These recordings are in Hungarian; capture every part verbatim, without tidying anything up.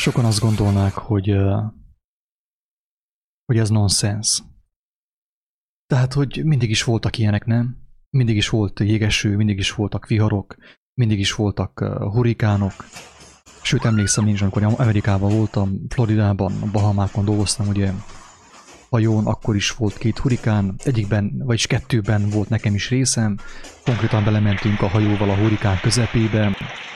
Sokan azt gondolnák, hogy, hogy ez nonsens. Tehát, hogy mindig is voltak ilyenek, nem? Mindig is volt jégeső, mindig is voltak viharok, mindig is voltak hurikánok. Sőt, emlékszem én is, amikor Amerikában voltam, Floridában, a Bahamákon dolgoztam, ugye hajón, akkor is volt két hurikán, egyikben, vagyis kettőben volt nekem is részem, konkrétan belementünk a hajóval a hurikán közepébe,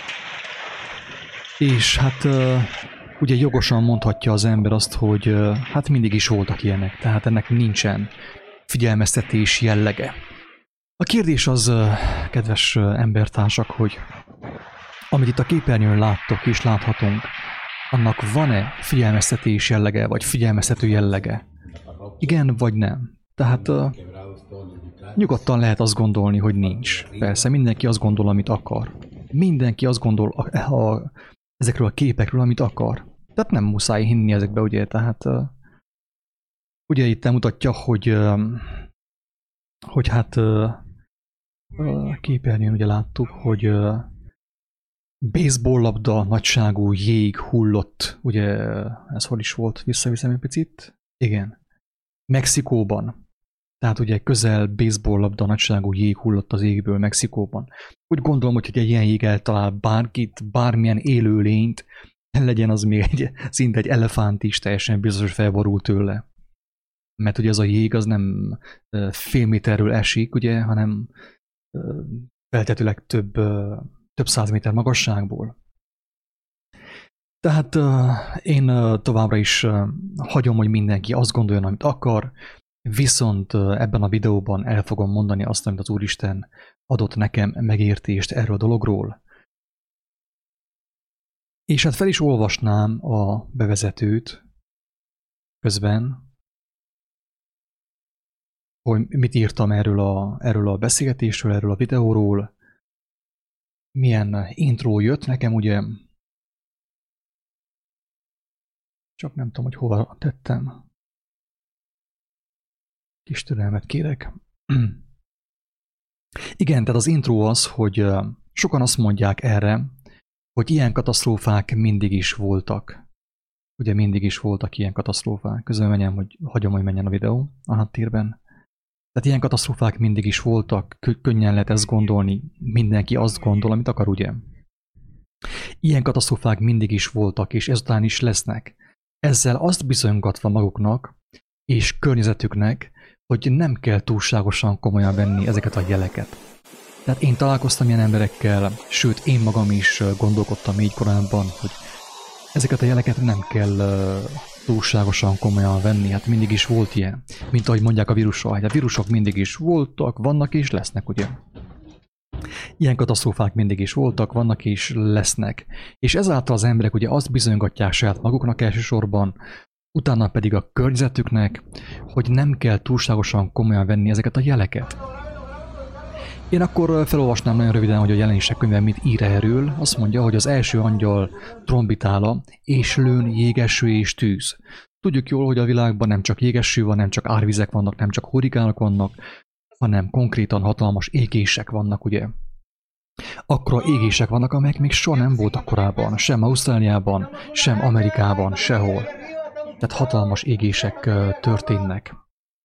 és hát ugye jogosan mondhatja az ember azt, hogy hát mindig is voltak ilyenek, tehát ennek nincsen figyelmeztetés jellege. A kérdés az, kedves embertársak, hogy amit itt a képernyőn láttok és láthatunk, annak van-e figyelmeztetés jellege, vagy figyelmeztető jellege? Igen, vagy nem. Tehát uh, nyugodtan lehet azt gondolni, hogy nincs. Persze, mindenki azt gondol, amit akar. Mindenki azt gondol a, a, ezekről a képekről, amit akar. Tehát nem muszáj hinni ezekbe, ugye, tehát uh, ugye itt mutatja, hogy uh, hogy hát uh, uh, képernyőn ugye láttuk, hogy uh, baseball labda nagyságú jég hullott, ugye ez hol is volt, visszaviszem egy picit, igen, Mexikóban, tehát ugye közel baseball labda nagyságú jég hullott az égből Mexikóban. Úgy gondolom, hogy egy ilyen jég eltalál bárkit, bármilyen élőlényt, legyen az még egy, szinte egy elefánt is, teljesen biztos felborul tőle. Mert ugye ez a jég az nem fél méterről esik, ugye, hanem feltetőleg több több száz méter magasságból. Tehát uh, én uh, továbbra is uh, hagyom, hogy mindenki azt gondoljon, amit akar, viszont uh, ebben a videóban el fogom mondani azt, amit az Úristen adott nekem megértést erről a dologról. És hát fel is olvasnám a bevezetőt közben, hogy mit írtam erről a, erről a beszélgetésről, erről a videóról, milyen intro jött nekem, ugye, csak nem tudom, hogy hova tettem. Kis türelmet kérek. Igen, tehát az intro az, hogy sokan azt mondják erre, hogy ilyen katasztrófák mindig is voltak. Ugye mindig is voltak ilyen katasztrófák. Közben menjem, hogy hagyom, hogy menjen a videó a háttérben. Tehát ilyen katasztrófák mindig is voltak, könnyen lehet ezt gondolni, mindenki azt gondol, amit akar, ugye? Ilyen katasztrófák mindig is voltak, és ezután is lesznek. Ezzel azt bizonygatva maguknak és környezetüknek, hogy nem kell túlságosan komolyan venni ezeket a jeleket. Tehát én találkoztam ilyen emberekkel, sőt én magam is gondolkodtam így korábban, hogy ezeket a jeleket nem kell túlságosan komolyan venni, hát mindig is volt ilyen. Mint ahogy mondják a vírusról, hát a vírusok mindig is voltak, vannak és lesznek, ugye? Ilyen katasztrófák mindig is voltak, vannak és lesznek. És ezáltal az emberek ugye azt bizonygatják saját maguknak elsősorban, utána pedig a környezetüknek, hogy nem kell túlságosan komolyan venni ezeket a jeleket. Én akkor felolvasnám nagyon röviden, hogy a Jelenések könyve mit ír erről. Azt mondja, hogy az első angyal trombitála, és lőn jégeső és tűz. Tudjuk jól, hogy a világban nem csak jégeső van, nem csak árvizek vannak, nem csak hurikánok vannak, hanem konkrétan hatalmas égések vannak, ugye? Akkora égések vannak, amelyek még soha nem voltak korábban, sem Ausztráliában, sem Amerikában, sehol. Tehát hatalmas égések történnek.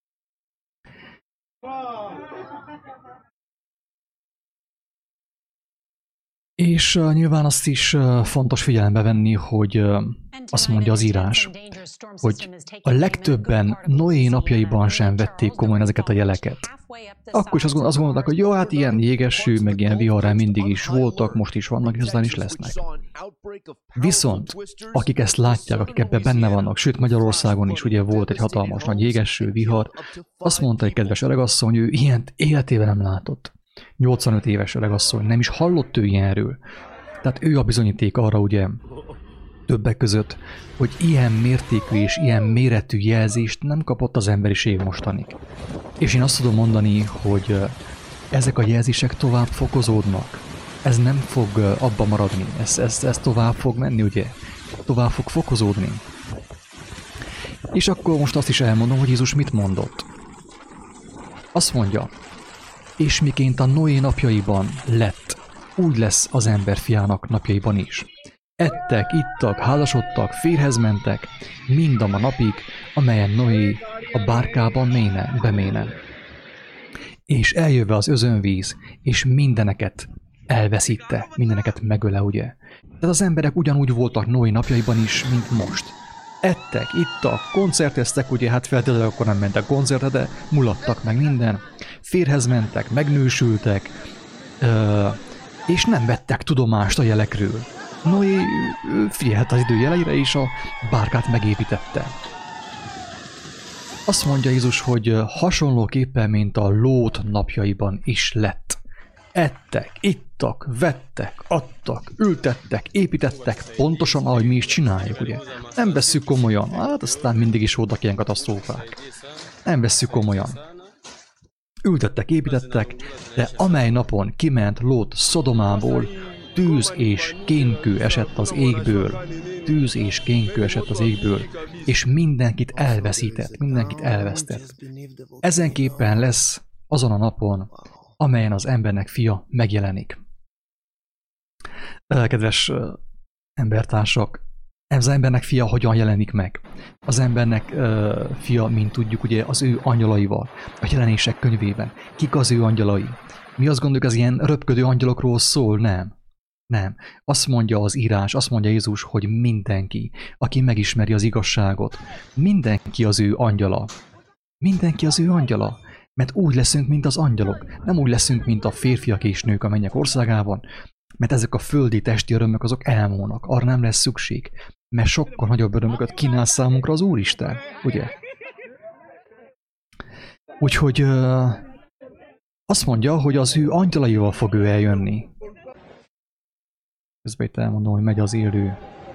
És uh, nyilván azt is uh, fontos figyelembe venni, hogy uh, azt mondja az írás, hogy a legtöbben Noé napjaiban sem vették komolyan ezeket a jeleket. Akkor is azt, gond, azt gondolták, hogy jó, hát ilyen jégeső, meg ilyen viharrá mindig is voltak, most is vannak, és aztán is lesznek. Viszont, akik ezt látják, akik ebben benne vannak, sőt Magyarországon is ugye volt egy hatalmas nagy jégeső, vihar, azt mondta egy kedves öregasszony, ő ilyent életében nem látott. nyolcvanöt éves öregasszony, nem is hallott ő ilyenről. Tehát ő a bizonyíték arra, ugye, többek között, hogy ilyen mértékű és ilyen méretű jelzést nem kapott az emberiség mostanig. És én azt tudom mondani, hogy ezek a jelzések tovább fokozódnak. Ez nem fog abba maradni, ez, ez, ez tovább fog menni, ugye? Tovább fog fokozódni. És akkor most azt is elmondom, hogy Jézus mit mondott. Azt mondja, és miként a Noé napjaiban lett, úgy lesz az emberfiának napjaiban is. Ettek, ittak, házasodtak, férhez mentek, mind a ma napig, amelyen Noé a bárkában méne, beméne. És eljöve az özönvíz, és mindeneket elveszítte, mindeneket megöle, ugye? Tehát az emberek ugyanúgy voltak Noé napjaiban is, mint most. Ettek, ittak, koncerteztek, ugye, hát feltétlenül akkor nem mentek koncertre, de mulattak meg minden. Férhez mentek, megnősültek, és nem vettek tudomást a jelekről. Noé figyelt az idő jeleire, és a bárkát megépítette. Azt mondja Jézus, hogy hasonlóképpen, mint a Lót napjaiban is lett. Ettek, ittak, vettek, adtak, ültettek, építettek, pontosan ahogy mi is csináljuk, ugye. Nem vesszük komolyan, hát aztán mindig is voltak ilyen katasztrófák. Nem vesszük komolyan. Ültettek, építettek, de amely napon kiment Lót Szodomából, tűz és kénkő esett az égből, tűz és kénkő esett az égből, és mindenkit elveszített, mindenkit elvesztett. Ezenképpen lesz azon a napon, amelyen az embernek fia megjelenik. Kedves embertársak, ez az embernek fia hogyan jelenik meg? Az embernek uh, fia, mint tudjuk, ugye az ő angyalaival, a jelenések könyvében. Kik az ő angyalai? Mi azt gondoljuk, az ilyen röpködő angyalokról szól? Nem. Nem. Azt mondja az írás, azt mondja Jézus, hogy mindenki, aki megismeri az igazságot, mindenki az ő angyala. Mindenki az ő angyala. Mert úgy leszünk, mint az angyalok. Nem úgy leszünk, mint a férfiak és nők a mennyek országában, mert ezek a földi testi örömök azok elmúlnak. Arra nem lesz szükség, mert sokkal nagyobb örömöket kínál számunkra az Úristen, ugye? Úgyhogy ö, azt mondja, hogy az ő angyalaival fog ő eljönni. Közben itt elmondom, hogy megy az élő.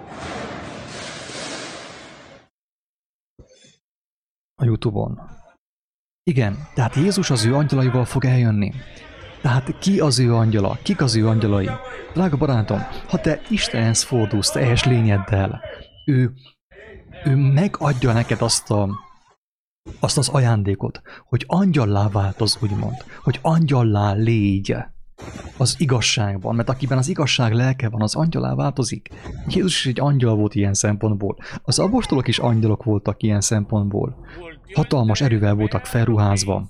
A YouTube-on. Igen, tehát Jézus az ő angyalaival fog eljönni. Tehát ki az ő angyala? Kik az ő angyalai? Drága barátom, ha te Istenhez fordulsz teljes lényeddel, ő, ő megadja neked azt, a, azt az ajándékot, hogy angyallá változ, úgymond, hogy angyallá légy az igazságban, mert akiben az igazság lelke van, az angyalá változik. Jézus is egy angyal volt ilyen szempontból. Az apostolok is angyalok voltak ilyen szempontból. Hatalmas erővel voltak felruházva.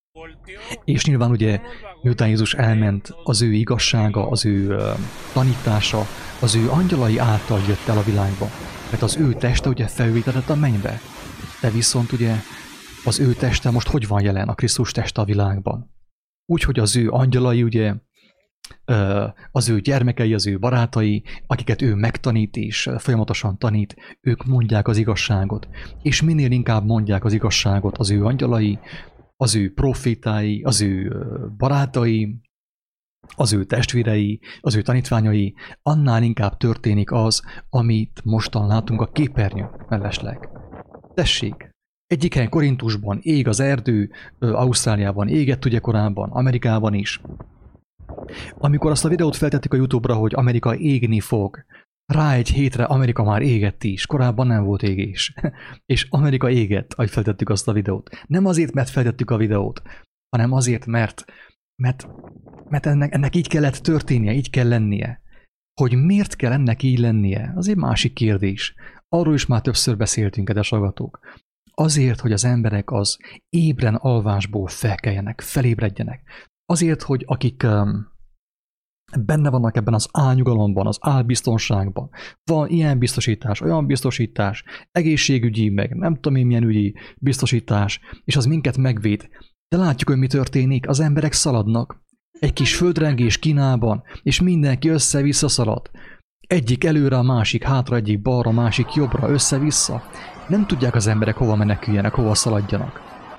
És nyilván ugye, miután Jézus elment, az ő igazsága, az ő uh, tanítása, az ő angyalai által jött el a világba. Mert az ő teste ugye felvétetett a mennybe. De viszont ugye az ő teste most hogy van jelen, a Krisztus teste a világban? Úgyhogy az ő angyalai ugye, uh, az ő gyermekei, az ő barátai, akiket ő megtanít és folyamatosan tanít, ők mondják az igazságot. És minél inkább mondják az igazságot az ő angyalai, az ő profétái, az ő barátai, az ő testvérei, az ő tanítványai, annál inkább történik az, amit mostan látunk a képernyő mellesleg. Tessék! Egyik helyen Korintusban ég az erdő, Ausztráliában égett ugye korábban, Amerikában is. Amikor azt a videót feltettük a YouTube-ra, hogy Amerika égni fog, rá egy hétre Amerika már égett is, korábban nem volt égés. És Amerika égett, ahogy feltettük azt a videót. Nem azért, mert feltettük a videót, hanem azért, mert, mert, mert ennek, ennek így kellett történnie, így kell lennie. Hogy miért kell ennek így lennie, az egy másik kérdés. Arról is már többször beszéltünk, kedves hallgatók. Azért, hogy az emberek az ébren alvásból felkeljenek, felébredjenek. Azért, hogy akik um, benne vannak ebben az álnyugalomban, az álbiztonságban, van ilyen biztosítás, olyan biztosítás, egészségügyi, meg nem tudom én milyen ügyi biztosítás, és az minket megvéd. De látjuk, hogy mi történik, az emberek szaladnak. Egy kis földrengés Kínában, és mindenki össze-vissza szalad. Egyik előre, a másik hátra, egyik balra, a másik jobbra, össze-vissza. Nem tudják az emberek hova meneküljenek, hova szaladjanak.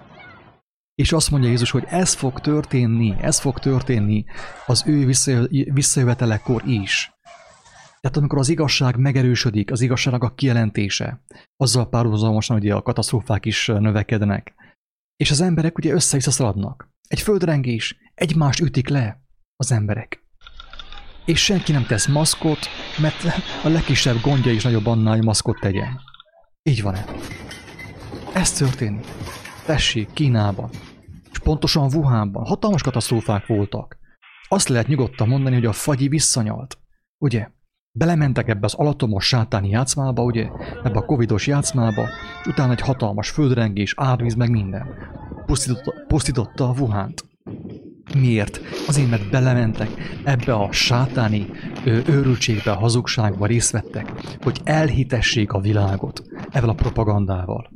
És azt mondja Jézus, hogy ez fog történni, ez fog történni az ő visszajövetelekor is. Tehát amikor az igazság megerősödik, az igazságnak a kijelentése, azzal párhuzamosan ugye a katasztrófák is növekednek. És az emberek ugye össze-vissza szaladnak. Egy földrengés, egymást ütik le az emberek. És senki nem tesz maszkot, mert a legkisebb gondja is nagyobb annál, hogy maszkot tegyen. Így van-e? Ez történik. Tessék, Kínában. És pontosan Wuhanban. Hatalmas katasztrófák voltak. Azt lehet nyugodtan mondani, hogy a fagyi visszanyalt. Ugye? Belementek ebbe az alattomos sátáni játszmába, ugye, ebbe a covidos játszmába, és utána egy hatalmas földrengés, árvíz, meg minden. Pusztította, pusztította a Wuhant. Miért? Azért, mert belementek ebbe a sátáni ö, őrültségbe, a hazugságba részt vettek, hogy elhitessék a világot ezzel a propagandával.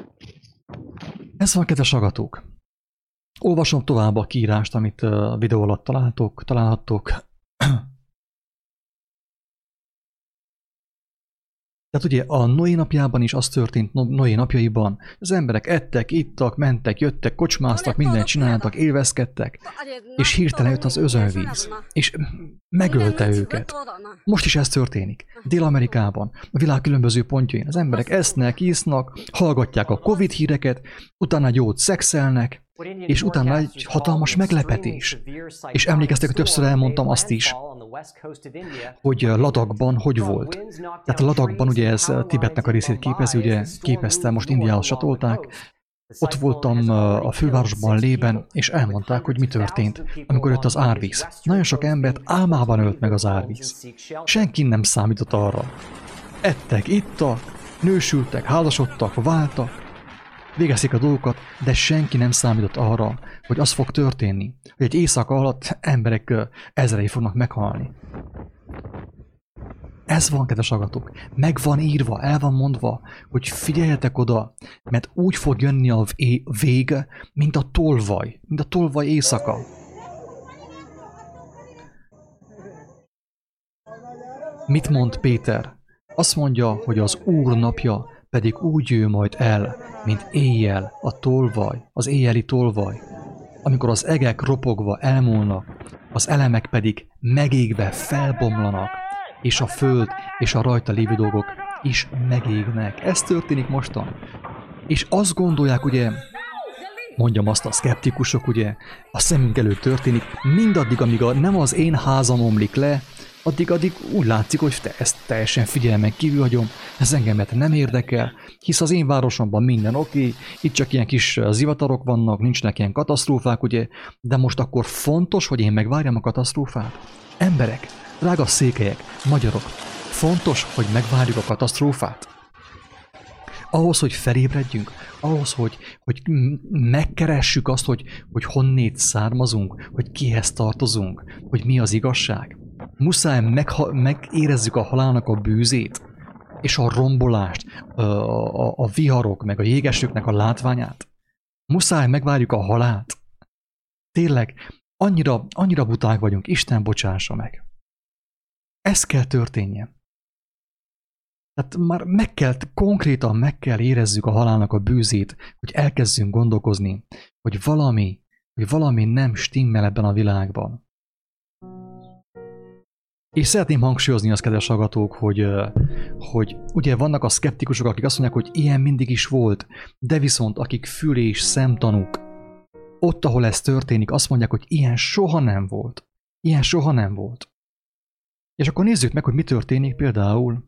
Ez van, kedves hallgatók. Olvasom tovább a kiírást, amit a videó alatt találtok, találhattok. Tehát ugye a Noé napjában is az történt, Noé napjaiban, az emberek ettek, ittak, mentek, jöttek, kocsmáztak, mindent csináltak, élvezkedtek, és hirtelen jött az özönvíz, és megölte őket. Most is ez történik. Dél-Amerikában, a világ különböző pontjain az emberek esznek, isznak, hallgatják a Covid híreket, utána jót szexelnek, és utána egy hatalmas meglepetés. És emlékeztek, hogy többször elmondtam azt is, hogy Ladakban hogy volt. Tehát Ladakban ugye ez Tibetnek a részét képezi, ugye képezte, most Indiához csatolták. Ott voltam a fővárosban, Lében, és elmondták, hogy mi történt, amikor jött az árvíz. Nagyon sok embert álmában ölt meg az árvíz. Senki nem számított arra. Ettek, ittak, nősültek, házasodtak, váltak, végezték a dolgokat, de senki nem számított arra, hogy az fog történni, hogy egy éjszaka alatt emberek ezrei fognak meghalni. Ez van, kedves hallgatók. Meg van írva, el van mondva, hogy figyeljetek oda, mert úgy fog jönni a vég, mint a tolvaj, mint a tolvaj éjszaka. Mit mond Péter? Azt mondja, hogy az Úr napja pedig úgy jő majd el, mint éjjel a tolvaj, az éjjeli tolvaj, amikor az egek ropogva elmúlnak, az elemek pedig megégve felbomlanak, és a föld és a rajta lévő dolgok is megégnek. Ez történik mostan. És azt gondolják, ugye, mondjam azt, a szkeptikusok, ugye, a szemünk előtt történik, mindaddig, amíg a, nem az én házam omlik le, addig, addig úgy látszik, hogy te ezt teljesen figyelmen kívül hagyom, ez engemet nem érdekel, hisz az én városomban minden oké, okay, itt csak ilyen kis zivatarok vannak, nincsnek ilyen katasztrófák, ugye, de most akkor fontos, hogy én megvárjam a katasztrófát. Emberek, drága székelyek, magyarok, fontos, hogy megvárjuk a katasztrófát. Ahhoz, hogy felébredjünk, ahhoz, hogy, hogy megkeressük azt, hogy, hogy honnét származunk, hogy kihez tartozunk, hogy mi az igazság. Muszáj megha- megérezzük a halálnak a bűzét, és a rombolást, a, a, a viharok, meg a jégesőknek a látványát. Muszáj megvárjuk a halált. Tényleg, annyira, annyira buták vagyunk, Isten bocsássa meg. Ez kell történjen. Tehát már meg kell, konkrétan meg kell érezzük a halálnak a bűzét, hogy elkezdjünk gondolkozni, hogy valami, hogy valami nem stimmel ebben a világban. És szeretném hangsúlyozni azt, kedves hallgatók, hogy, hogy ugye vannak a szkeptikusok, akik azt mondják, hogy ilyen mindig is volt, de viszont akik fül- és szemtanúk, ott, ahol ez történik, azt mondják, hogy ilyen soha nem volt. Ilyen soha nem volt. És akkor nézzük meg, hogy mi történik például.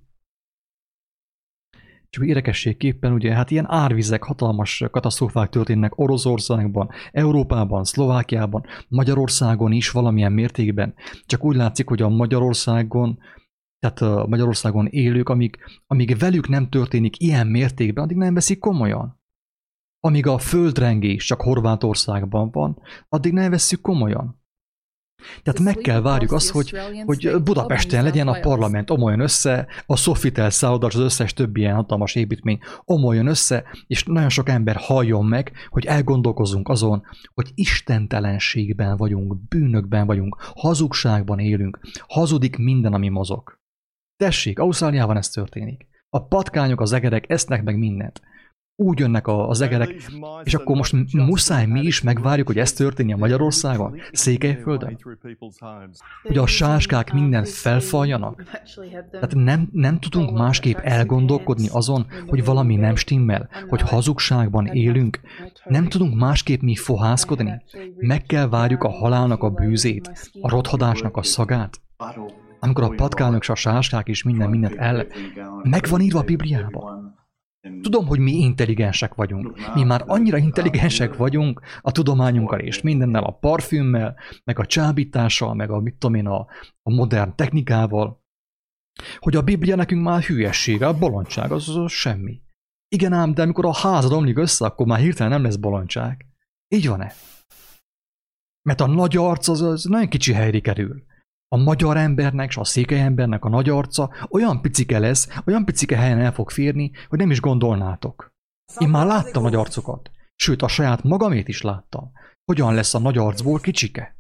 Csak érdekességképpen, ugye, hát ilyen árvizek, hatalmas katasztrófák történnek Oroszországban, Európában, Szlovákiában, Magyarországon is valamilyen mértékben. Csak úgy látszik, hogy a Magyarországon, tehát a Magyarországon élők, amíg, amíg velük nem történik ilyen mértékben, addig nem veszik komolyan. Amíg a földrengés csak Horvátországban van, addig nem vesszük komolyan. Tehát meg kell várjuk azt, hogy, hogy Budapesten legyen a parlament, omoljon össze, a Sofitel szállodas, az összes többi ilyen hatalmas építmény omoljon össze, és nagyon sok ember halljon meg, hogy elgondolkozzunk azon, hogy istentelenségben vagyunk, bűnökben vagyunk, hazugságban élünk, hazudik minden, ami mozog. Tessék, Ausztráliában ez történik. A patkányok, az egerek esznek meg mindent. Úgy jönnek az egerek, és akkor most muszáj mi is megvárjuk, hogy ez történjen Magyarországon, Székelyföldön? Hogy a sáskák mindent felfaljanak? Tehát nem, nem tudunk másképp elgondolkodni azon, hogy valami nem stimmel, hogy hazugságban élünk. Nem tudunk másképp mi fohászkodni. Meg kell várjuk a halálnak a bűzét, a rothadásnak a szagát. Amikor a patkányok és a sáskák is minden mindent el... Meg van írva a Bibliában. Tudom, hogy mi intelligensek vagyunk. Mi már annyira intelligensek vagyunk a tudományunkkal és mindennel, a parfümmel, meg a csábítással, meg a, mit tudom én, a, a modern technikával, Hogy a Biblia nekünk már hülyessége, a bolondság, az, az semmi. Igen ám, de amikor a házad omlik össze, akkor már hirtelen nem lesz bolondság. Így van-e? Mert a nagy arc az, az nagyon kicsi helyre kerül. A magyar embernek és a székely embernek a nagy arca olyan picike lesz, olyan picike helyen el fog férni, hogy nem is gondolnátok. Én már láttam nagy arcokat. Sőt, a saját magamét is láttam. Hogyan lesz a nagy arcból kicsike?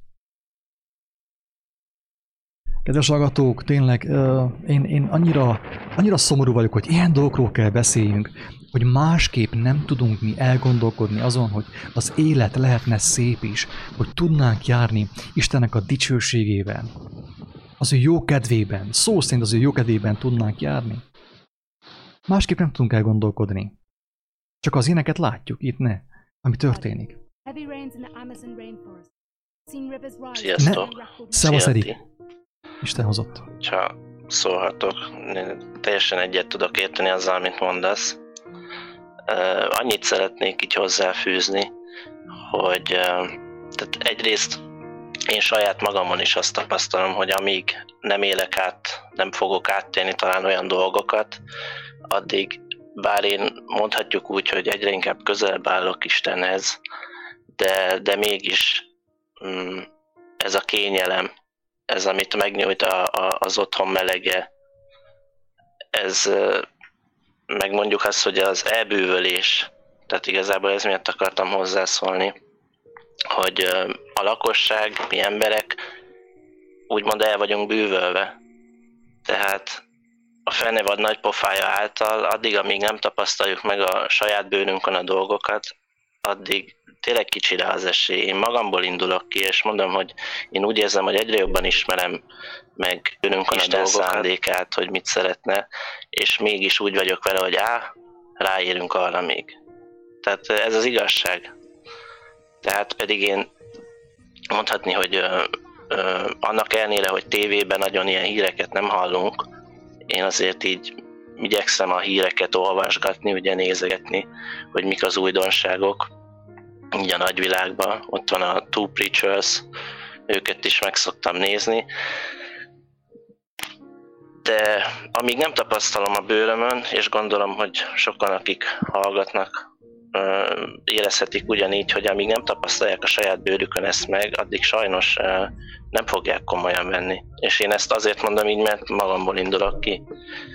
Kedves hallgatók, tényleg én, én annyira, annyira szomorú vagyok, hogy ilyen dolgokról kell beszéljünk, hogy másképp nem tudunk mi elgondolkodni azon, hogy az élet lehetne szép is, hogy tudnánk járni Istennek a dicsőségében, az ő jó kedvében, szó szerint az ő jó kedvében tudnánk járni. Másképp nem tudunk elgondolkodni. Csak az éneket látjuk, itt ne, ami történik. Sziasztok! Szevasz, Eri! Isten hozott. Csak szólhatok, én teljesen egyet tudok érteni azzal, amit mondasz. Uh, annyit szeretnék így hozzáfűzni, hogy uh, tehát egyrészt én saját magamon is azt tapasztalom, hogy amíg nem élek át, nem fogok áttérni talán olyan dolgokat, addig bár én mondhatjuk úgy, hogy egyre inkább közelebb állok Istenhez, de, de mégis um, ez a kényelem, ez, amit megnyújt a, a, az otthon melege, ez meg mondjuk azt, hogy az elbűvölés, tehát igazából ez miatt akartam hozzászólni, hogy a lakosság, mi emberek úgymond el vagyunk bűvölve. Tehát a fenevad nagy pofája által, addig, amíg nem tapasztaljuk meg a saját bőrünkön a dolgokat, addig tényleg kicsire az esély. Én magamból indulok ki, és mondom, hogy én úgy érzem, hogy egyre jobban ismerem meg önünkön a Isten szándékát, hogy mit szeretne, és mégis úgy vagyok vele, hogy á, ráérünk arra még. Tehát ez az igazság. Tehát pedig én mondhatni, hogy ö, ö, annak ellenére, hogy tévében nagyon ilyen híreket nem hallunk, én azért így igyekszem a híreket olvasgatni, ugye nézegetni, hogy mik az újdonságok, így a nagyvilágban. Ott van a Two Preachers, őket is meg szoktam nézni. De amíg nem tapasztalom a bőrömön, és gondolom, hogy sokan, akik hallgatnak, érezhetik ugyanígy, hogy amíg nem tapasztalják a saját bőrükön ezt meg, addig sajnos nem fogják komolyan venni. És én ezt azért mondom így, mert magamból indulok ki.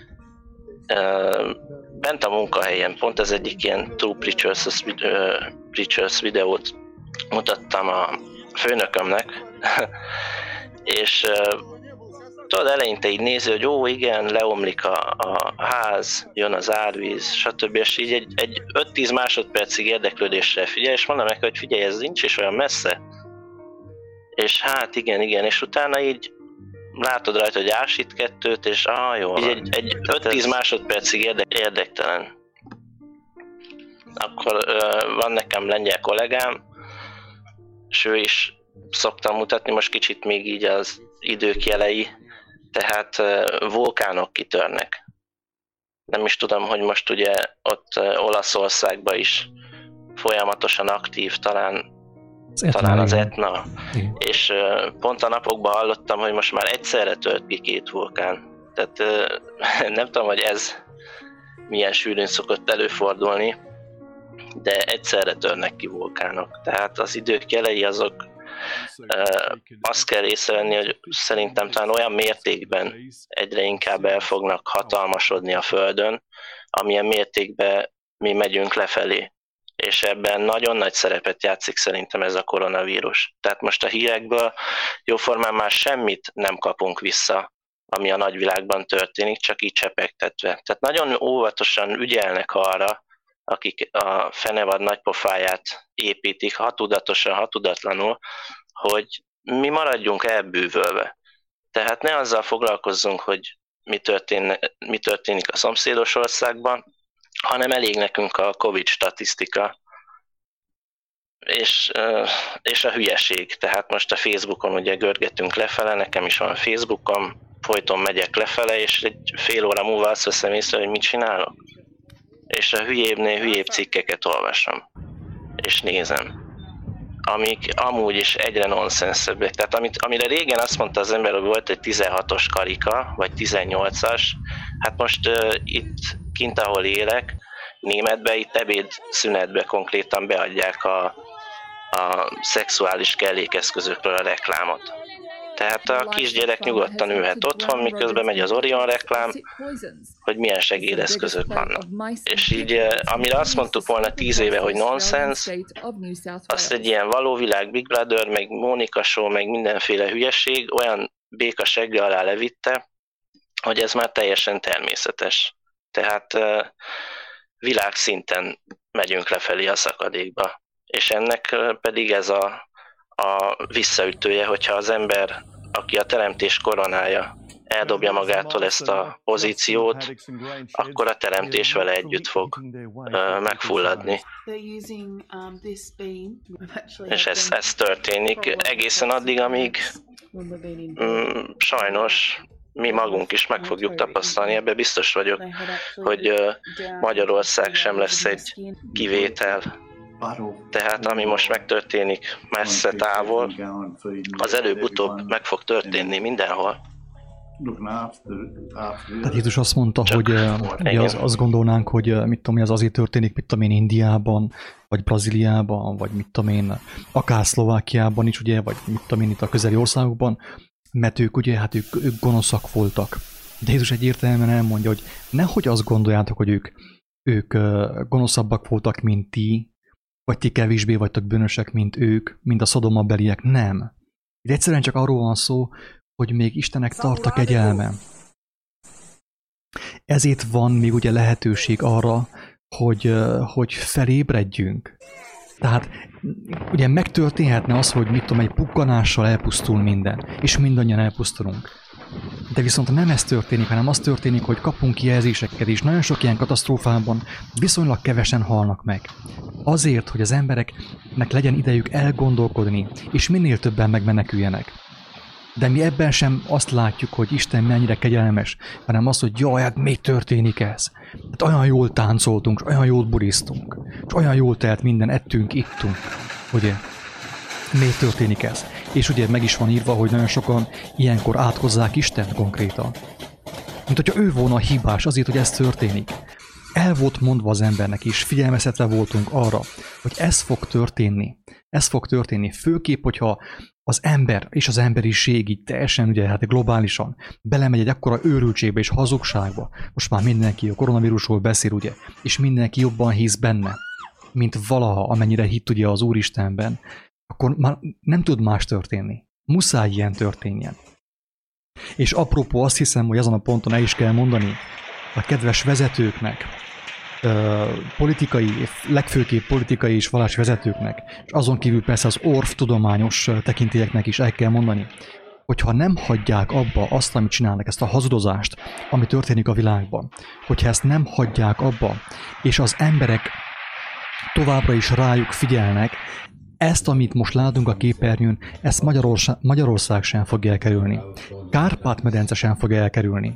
Bent a munkahelyen, pont ez egyik ilyen Two Preachers, Preachers videót mutattam a főnökömnek, és tudod, eleinte így nézi, hogy ó, igen, leomlik a, a ház, jön az árvíz, stb. És így egy, egy öt-tíz másodpercig érdeklődéssel figyel, és mondom neki, hogy figyelj, ez nincs is olyan messze. És hát igen, igen, és utána így látod rajta, hogy ásít kettőt, és ah, jó, így egy, egy öt-tíz másodpercig érdek, érdektelen. Akkor uh, van nekem lengyel kollégám, és ő is szoktam mutatni, most kicsit még így az idők jelei, tehát uh, vulkánok kitörnek. Nem is tudom, hogy most ugye ott uh, Olaszországban is folyamatosan aktív, talán az Etna, talán az Etna. Igen. És uh, pont a napokban hallottam, hogy most már egyszerre tört ki két vulkán. Tehát uh, nem tudom, hogy ez milyen sűrűn szokott előfordulni, de egyszerre törnek ki vulkánok. Tehát az idők jelei azok uh, azt kell észrevenni, hogy szerintem talán olyan mértékben egyre inkább el fognak hatalmasodni a Földön, amilyen mértékben mi megyünk lefelé. És ebben nagyon nagy szerepet játszik szerintem ez a koronavírus. Tehát most a hírekből jóformán már semmit nem kapunk vissza, ami a nagyvilágban történik, csak így csepegtetve. Tehát nagyon óvatosan ügyelnek arra, akik a fenevad nagypofáját építik, ha tudatosan, ha tudatlanul, hogy mi maradjunk elbűvölve. Tehát ne azzal foglalkozzunk, hogy mi, történ, mi történik a szomszédos országban, hanem elég nekünk a Covid statisztika, és, és a hülyeség. Tehát most a Facebookon ugye görgetünk lefele, nekem is van Facebookom, folyton megyek lefele, és egy fél óra múlva azt veszem észre, hogy mit csinálok. És a hülyébbnél hülyébb cikkeket olvasom, és nézem. amik amúgy is egyre nonsenszebbek. Tehát amit, amire régen azt mondta az ember, hogy volt egy tizenhatos karika, vagy tizennyolcas, hát most uh, itt kint, ahol élek, Németben, itt ebéd szünetbe konkrétan beadják a, a szexuális kellékeszközökről a reklámot. Tehát a kisgyerek nyugodtan ülhet otthon, miközben megy az Orion reklám, hogy milyen segédeszközök vannak. És így, amire azt mondtuk volna tíz éve, hogy nonsens, azt egy ilyen való világ, Big Brother, meg Mónika Show, meg mindenféle hülyeség olyan béka segge alá levitte, hogy ez már teljesen természetes. Tehát világszinten megyünk lefelé a szakadékba. És ennek pedig ez a a visszaütője, hogyha az ember, aki a teremtés koronája, eldobja magától ezt a pozíciót, akkor a teremtés vele együtt fog uh, megfulladni. És ez, ez történik egészen addig, amíg mm, sajnos mi magunk is meg fogjuk tapasztalni, ebben biztos vagyok, hogy uh, Magyarország sem lesz egy kivétel. Tehát ami most megtörténik messze távol, az előbb-utóbb meg fog történni mindenhol. Tehát Jézus azt mondta, Csak hogy ugye az, azt gondolnánk, hogy mit tudom én, az azért történik, mit tudom én, Indiában, vagy Brazíliában, vagy mit tudom én, akár Szlovákiában is, ugye, vagy mit tudom én, itt a közeli országokban, mert ők ugye, hát ők, ők gonoszak voltak. De Jézus egyértelműen elmondja, hogy nehogy azt gondoljátok, hogy ők, ők gonoszabbak voltak, mint ti, vagy ti kevésbé vagytok bűnösek, mint ők, mint a Szodoma beliek. Nem. Itt egyszerűen csak arról van szó, hogy még Istennek tart a kegyelme. Ezért van még ugye lehetőség arra, hogy, hogy felébredjünk. Tehát ugye megtörténhetne az, hogy mit tudom, egy pukkanással elpusztul minden, és mindannyian elpusztulunk. De viszont nem ez történik, hanem az történik, hogy kapunk jelzéseket, és nagyon sok ilyen katasztrófában viszonylag kevesen halnak meg. Azért, hogy az embereknek legyen idejük elgondolkodni, és minél többen megmeneküljenek. De mi ebben sem azt látjuk, hogy Isten mennyire kegyelmes, hanem azt, hogy jaj, hát még történik ez. Hát olyan jól táncoltunk, olyan jól buriztunk, és olyan jól telt minden, ettünk, ittunk. Ugye? Még történik ez. És ugye meg is van írva, hogy nagyon sokan ilyenkor áthozzák Istent konkrétan. Mint hogyha ő volna hibás azért, hogy ez történik. El volt mondva az embernek is, figyelmeztetve voltunk arra, hogy ez fog történni. Ez fog történni. Főképp, hogyha az ember és az emberiség így teljesen, ugye, hát globálisan belemegy egy akkora őrültségbe és hazugságba. Most már mindenki a koronavírusról beszél, ugye, és mindenki jobban hisz benne, mint valaha, amennyire hitt ugye az Úristenben, akkor már nem tud más történni. Muszáj ilyen történjen. És apropó, azt hiszem, hogy azon a ponton el is kell mondani a kedves vezetőknek, politikai, legfőképp politikai és vallási vezetőknek, és azon kívül persze az orv tudományos tekintélyeknek is el kell mondani, hogyha nem hagyják abba azt, amit csinálnak, ezt a hazudozást, ami történik a világban, hogyha ezt nem hagyják abba, és az emberek továbbra is rájuk figyelnek, ezt, amit most látunk a képernyőn, ezt Magyarország, Magyarország sem fog elkerülni. Kárpát-medence sem fog elkerülni.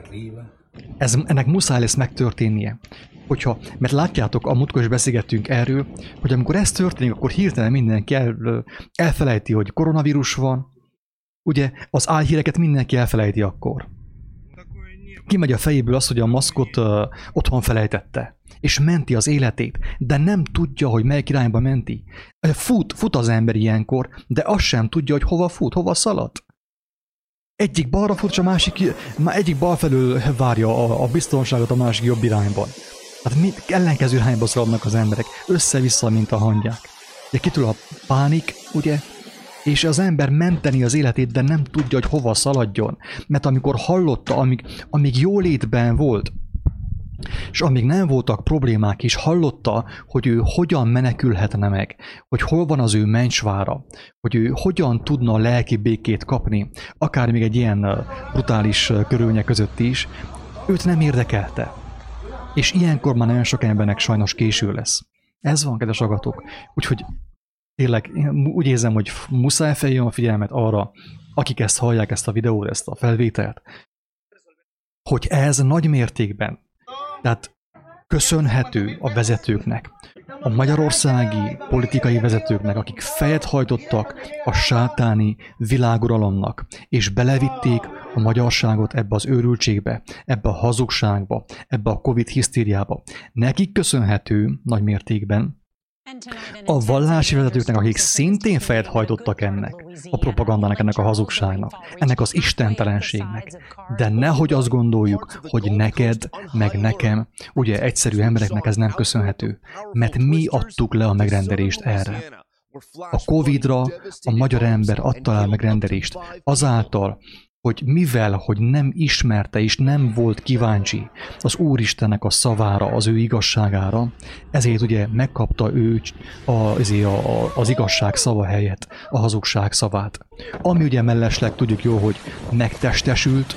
Ez, ennek muszáj lesz megtörténnie. Hogyha, mert látjátok, a múltkor is beszélgettünk erről, hogy amikor ez történik, akkor hirtelen mindenki el, elfelejti, hogy koronavírus van. Ugye az álhíreket mindenki elfelejti akkor. Kimegy a fejéből az, hogy a maszkot uh, otthon felejtette, és menti az életét, de nem tudja, hogy melyik irányba menti. Fut, fut az ember ilyenkor, de azt sem tudja, hogy hova fut, hova szalad. Egyik balra fut, és a másik, egyik bal felől várja a, a biztonságot, a másik jobb irányban. Hát mi ellenkező irányba szaladnak az emberek, össze-vissza, mint a hangyák. De kitől a pánik, ugye? És az ember menteni az életét, de nem tudja, hogy hova szaladjon. Mert amikor hallotta, amíg, amíg jólétben volt, és amíg nem voltak problémák, és hallotta, hogy ő hogyan menekülhetne meg, hogy hol van az ő mencsvára, hogy ő hogyan tudna lelki békét kapni, akár még egy ilyen brutális körülmények között is, őt nem érdekelte. És ilyenkor már nagyon sok embernek sajnos késő lesz. Ez van, kedves agatok. Úgyhogy tényleg úgy érzem, hogy muszáj felhívjam a figyelmet arra, akik ezt hallják, ezt a videót, ezt a felvételt, hogy ez nagy mértékben, tehát köszönhető a vezetőknek, a magyarországi politikai vezetőknek, akik fejet hajtottak a sátáni világuralomnak, és belevitték a magyarságot ebbe az őrültségbe, ebbe a hazugságba, ebbe a Covid hisztériába. Nekik köszönhető nagy mértékben a vallási vezetőknek, akik szintén fejet hajtottak ennek, a propagandának, ennek a hazugságnak, ennek az istentelenségnek. De nehogy azt gondoljuk, hogy neked, meg nekem, ugye egyszerű embereknek ez nem köszönhető, mert mi adtuk le a megrendelést erre. A Covidra a magyar ember adta le a megrendelést azáltal, hogy mivel, hogy nem ismerte és nem volt kíváncsi az Úristennek a szavára, az ő igazságára, ezért ugye megkapta ő az, az igazság szava helyett a hazugság szavát. Ami ugye mellesleg tudjuk jó, hogy megtestesült,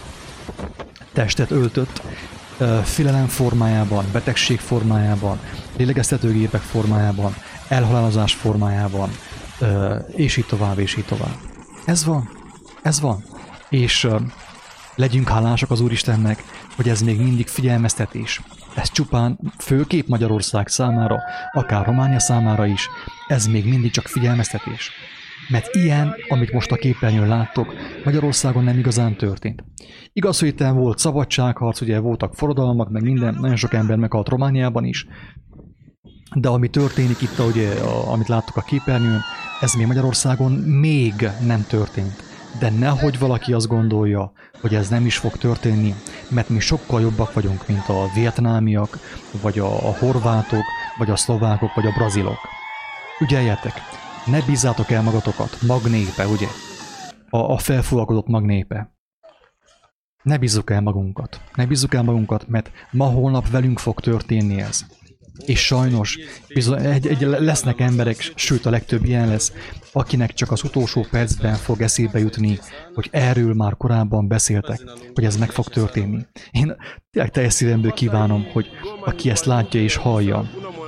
testet öltött, félelem formájában, betegség formájában, lélegeztetőgépek formájában, elhalálozás formájában, és így tovább, és így tovább. Ez van, ez van. És uh, legyünk hálásak az Úristennek, hogy ez még mindig figyelmeztetés. Ez csupán főképp Magyarország számára, akár Románia számára is, ez még mindig csak figyelmeztetés. Mert ilyen, amit most a képernyőn láttok, Magyarországon nem igazán történt. Igaz, hogy itt volt szabadságharc, ugye voltak forradalmak, meg minden, nagyon sok ember meghalt Romániában is, de ami történik itt, ugye, amit láttok a képernyőn, ez még Magyarországon még nem történt. De nehogy valaki azt gondolja, hogy ez nem is fog történni, mert mi sokkal jobbak vagyunk, mint a vietnámiak, vagy a, a horvátok, vagy a szlovákok, vagy a brazilok. Ügyeljetek, ne bízzátok el magatokat, magnépe, ugye? A, a felfúvalkodott magnépe. Ne bízzuk el magunkat, ne bízzuk el magunkat, mert ma-holnap velünk fog történni ez. És sajnos bizony, egy, egy, lesznek emberek, sőt a legtöbb ilyen lesz, akinek csak az utolsó percben fog eszébe jutni, hogy erről már korábban beszéltek, hogy ez meg fog történni. Én tényleg teljes szívemből kívánom, hogy aki ezt látja és hallja,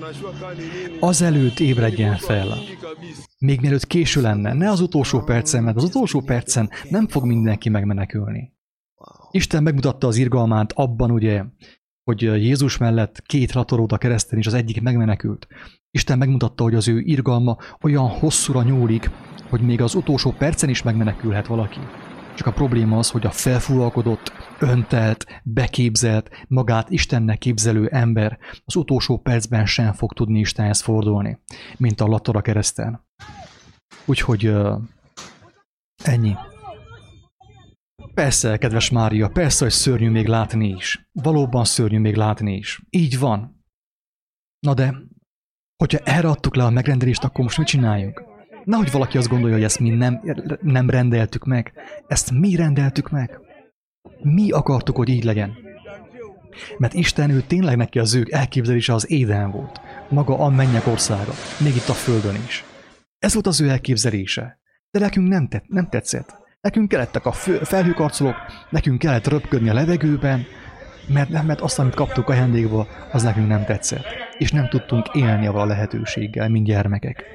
azelőtt ébredjen fel. Még mielőtt késő lenne, ne az utolsó percen, mert az utolsó percen nem fog mindenki megmenekülni. Isten megmutatta az irgalmát abban, ugye, hogy Jézus mellett két ratorót a kereszten, és az egyik megmenekült. Isten megmutatta, hogy az ő irgalma olyan hosszúra nyúlik, hogy még az utolsó percen is megmenekülhet valaki. Csak a probléma az, hogy a felfúvalkodott, öntelt, beképzelt, magát Istennek képzelő ember az utolsó percben sem fog tudni Istenhez fordulni, mint a lator a kereszten. Úgyhogy uh, ennyi. Persze, kedves Mária, persze, hogy szörnyű még látni is. Valóban szörnyű még látni is. Így van. Na de, hogyha erre adtuk le a megrendelést, akkor most mit csináljunk? Nehogy valaki azt gondolja, hogy ezt mi nem, nem rendeltük meg. Ezt mi rendeltük meg. Mi akartuk, hogy így legyen. Mert Isten, ő tényleg neki az ő elképzelése az Éden volt. Maga a mennyek országa. Még itt a földön is. Ez volt az ő elképzelése. De nekünk nem, tett, nem tetszett. Nekünk kellettek a felhőkarcolók, nekünk kellett röpködni a levegőben, mert, mert azt, amit kaptuk ajándékba, az nekünk nem tetszett. És nem tudtunk élni avval a lehetőséggel, mint gyermekek.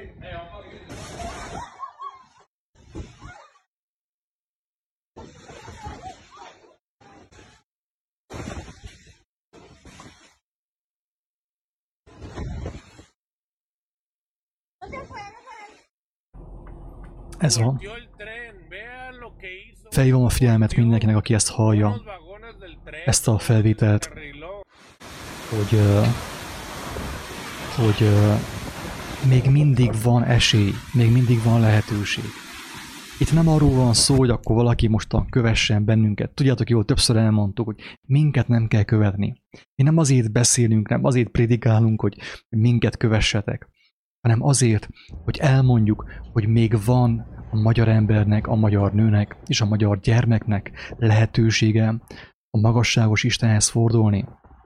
Ez van. Felhívom a figyelmet mindenkinek, aki ezt hallja, ezt a felvételt, hogy, uh, hogy uh, még mindig van esély, még mindig van lehetőség. Itt nem arról van szó, hogy akkor valaki mostan kövessen bennünket. Tudjátok jól, többször elmondtuk, hogy minket nem kell követni. Mi nem azért beszélünk, nem azért prédikálunk, hogy minket kövessetek, hanem azért, hogy elmondjuk, hogy még van a magyar embernek, a magyar nőnek és a magyar gyermeknek lehetősége a magasságos Istenhez fordulni.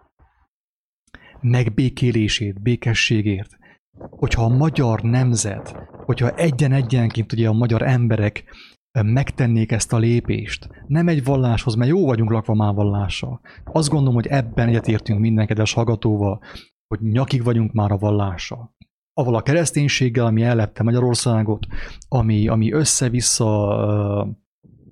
Megbékélését, békességért. Hogyha a magyar nemzet, hogyha egyen-egyenként ugye a magyar emberek megtennék ezt a lépést, nem egy valláshoz, mert jó vagyunk lakva már vallással. Azt gondolom, hogy ebben egyetértünk minden kedves hallgatóval, hogy nyakig vagyunk már a vallással. Avval a kereszténységgel, ami ellepte Magyarországot, ami, ami össze-vissza uh,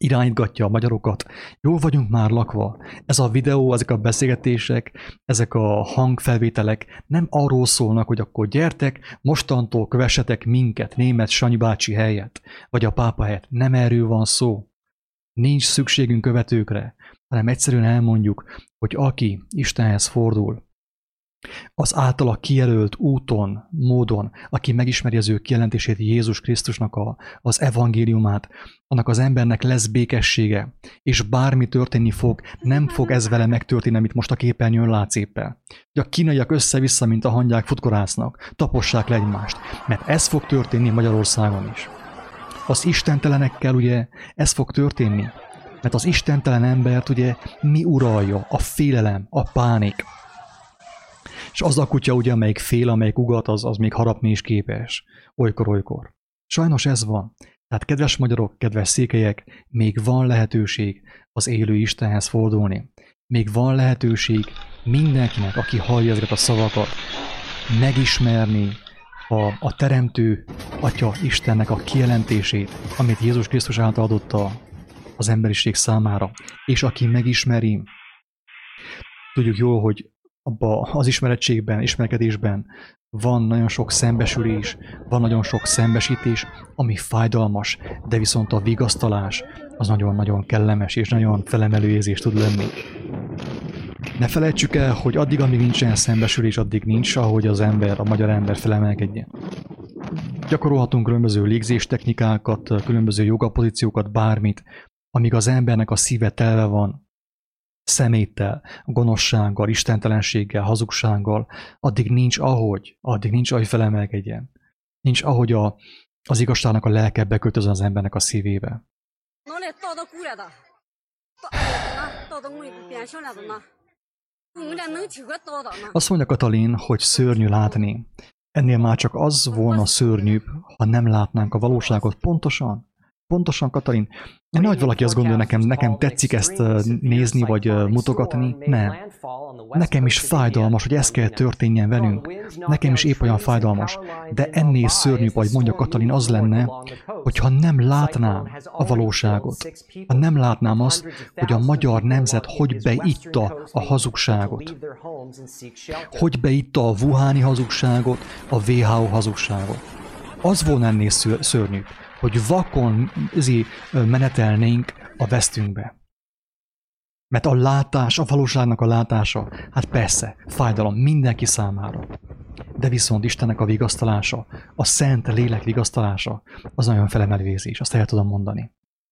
irányítgatja a magyarokat. Jól vagyunk már lakva. Ez a videó, ezek a beszélgetések, ezek a hangfelvételek nem arról szólnak, hogy akkor gyertek, mostantól kövessetek minket, német Sanyi bácsi helyett, vagy a pápa helyett. Nem erről van szó. Nincs szükségünk követőkre, hanem egyszerűen elmondjuk, hogy aki Istenhez fordul, az általa kijelölt úton, módon, aki megismeri az ő kijelentését, Jézus Krisztusnak a, az evangéliumát, annak az embernek lesz békessége, és bármi történni fog, nem fog ez vele megtörténni, amit most a képernyőn látsz éppen. Hogy a kínaiak össze-vissza, mint a hangyák futkorásznak, tapossák le egymást, mert ez fog történni Magyarországon is. Az istentelenekkel ugye ez fog történni, mert az istentelen embert ugye mi uralja? A félelem, a pánik. És az a kutya, ugye, amelyik fél, amelyik ugat, az, az még harapni is képes. Olykor-olykor. Sajnos ez van. Tehát kedves magyarok, kedves székelyek, még van lehetőség az élő Istenhez fordulni. Még van lehetőség mindenkinek, aki hallja ezeket a szavakat, megismerni a, a Teremtő Atya Istennek a kijelentését, amit Jézus Krisztus által adott a, az emberiség számára. És aki megismeri, tudjuk jól, hogy abban az ismerettségben, ismerkedésben van nagyon sok szembesülés, van nagyon sok szembesítés, ami fájdalmas, de viszont a vigasztalás az nagyon-nagyon kellemes és nagyon felemelő érzés tud lenni. Ne felejtsük el, hogy addig, amíg nincsen szembesülés, addig nincs, ahogy az ember, a magyar ember felemelkedjen. Gyakorolhatunk különböző légzéstechnikákat, különböző jogapozíciókat, bármit, amíg az embernek a szíve telve van szeméttel, gonoszsággal, istentelenséggel, hazugsággal, addig nincs ahogy, addig nincs ahogy felemelkedjen. Nincs ahogy a, az igazságnak a lelke beköltözön az embernek a szívébe. Azt mondja Katalin, hogy szörnyű látni. Ennél már csak az volna szörnyűbb, ha nem látnánk a valóságot pontosan. Pontosan, Katalin, nehogy valaki azt gondolja, nekem, nekem tetszik ezt nézni, vagy mutogatni. Nem. Nekem is fájdalmas, hogy ez kell történjen velünk. Nekem is épp olyan fájdalmas. De ennél szörnyűbb, ahogy mondja Katalin, az lenne, hogyha nem látnám a valóságot. Ha nem látnám azt, hogy a magyar nemzet hogy beitta a hazugságot. Hogy beitta a wuhani hazugságot, a vé há o hazugságot. Az volna ennél szörnyűbb, hogy vakon menetelnénk a vesztünkbe. Mert a látás, a valóságnak a látása, hát persze, fájdalom mindenki számára. De viszont Istennek a vigasztalása, a szent lélek vigasztalása, az nagyon felemelvézés, azt el tudom mondani.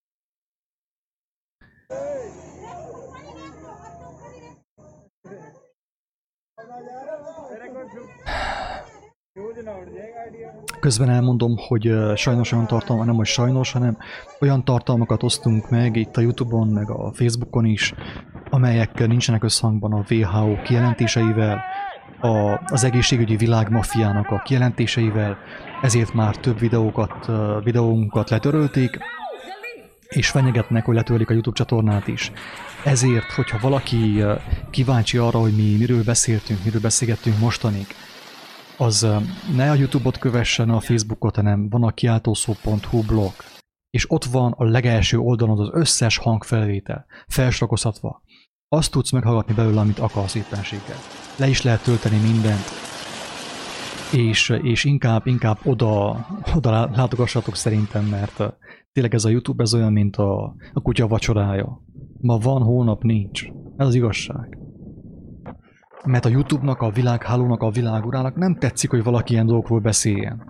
Közben elmondom, hogy sajnos olyan tartalmak, nem hogy sajnos, hanem olyan tartalmakat osztunk meg itt a YouTube-on, meg a Facebookon is, amelyek nincsenek összhangban a vé há o kijelentéseivel, a, az egészségügyi világmafiának a kijelentéseivel, ezért már több videókat, videónkat letörölték, és fenyegetnek, hogy letörlik a YouTube csatornát is. Ezért, hogyha valaki kíváncsi arra, hogy mi miről beszéltünk, miről beszélgettünk mostanig, az ne a YouTube-ot kövessen, a Facebookot, hanem van a kiáltószó pont hu blog, és ott van a legelső oldalon az összes hangfelvétel, felsorakoztatva. Azt tudsz meghallgatni belőle, amit akarsz éppenséggel. Le is lehet tölteni mindent, és, és inkább, inkább oda, oda látogassatok szerintem, mert tényleg ez a YouTube ez olyan, mint a, a kutya vacsorája. Ma van, hónap nincs. Ez az igazság. Mert a YouTube-nak, a világhálónak, a világurának nem tetszik, hogy valaki ilyen dolgokról beszéljen.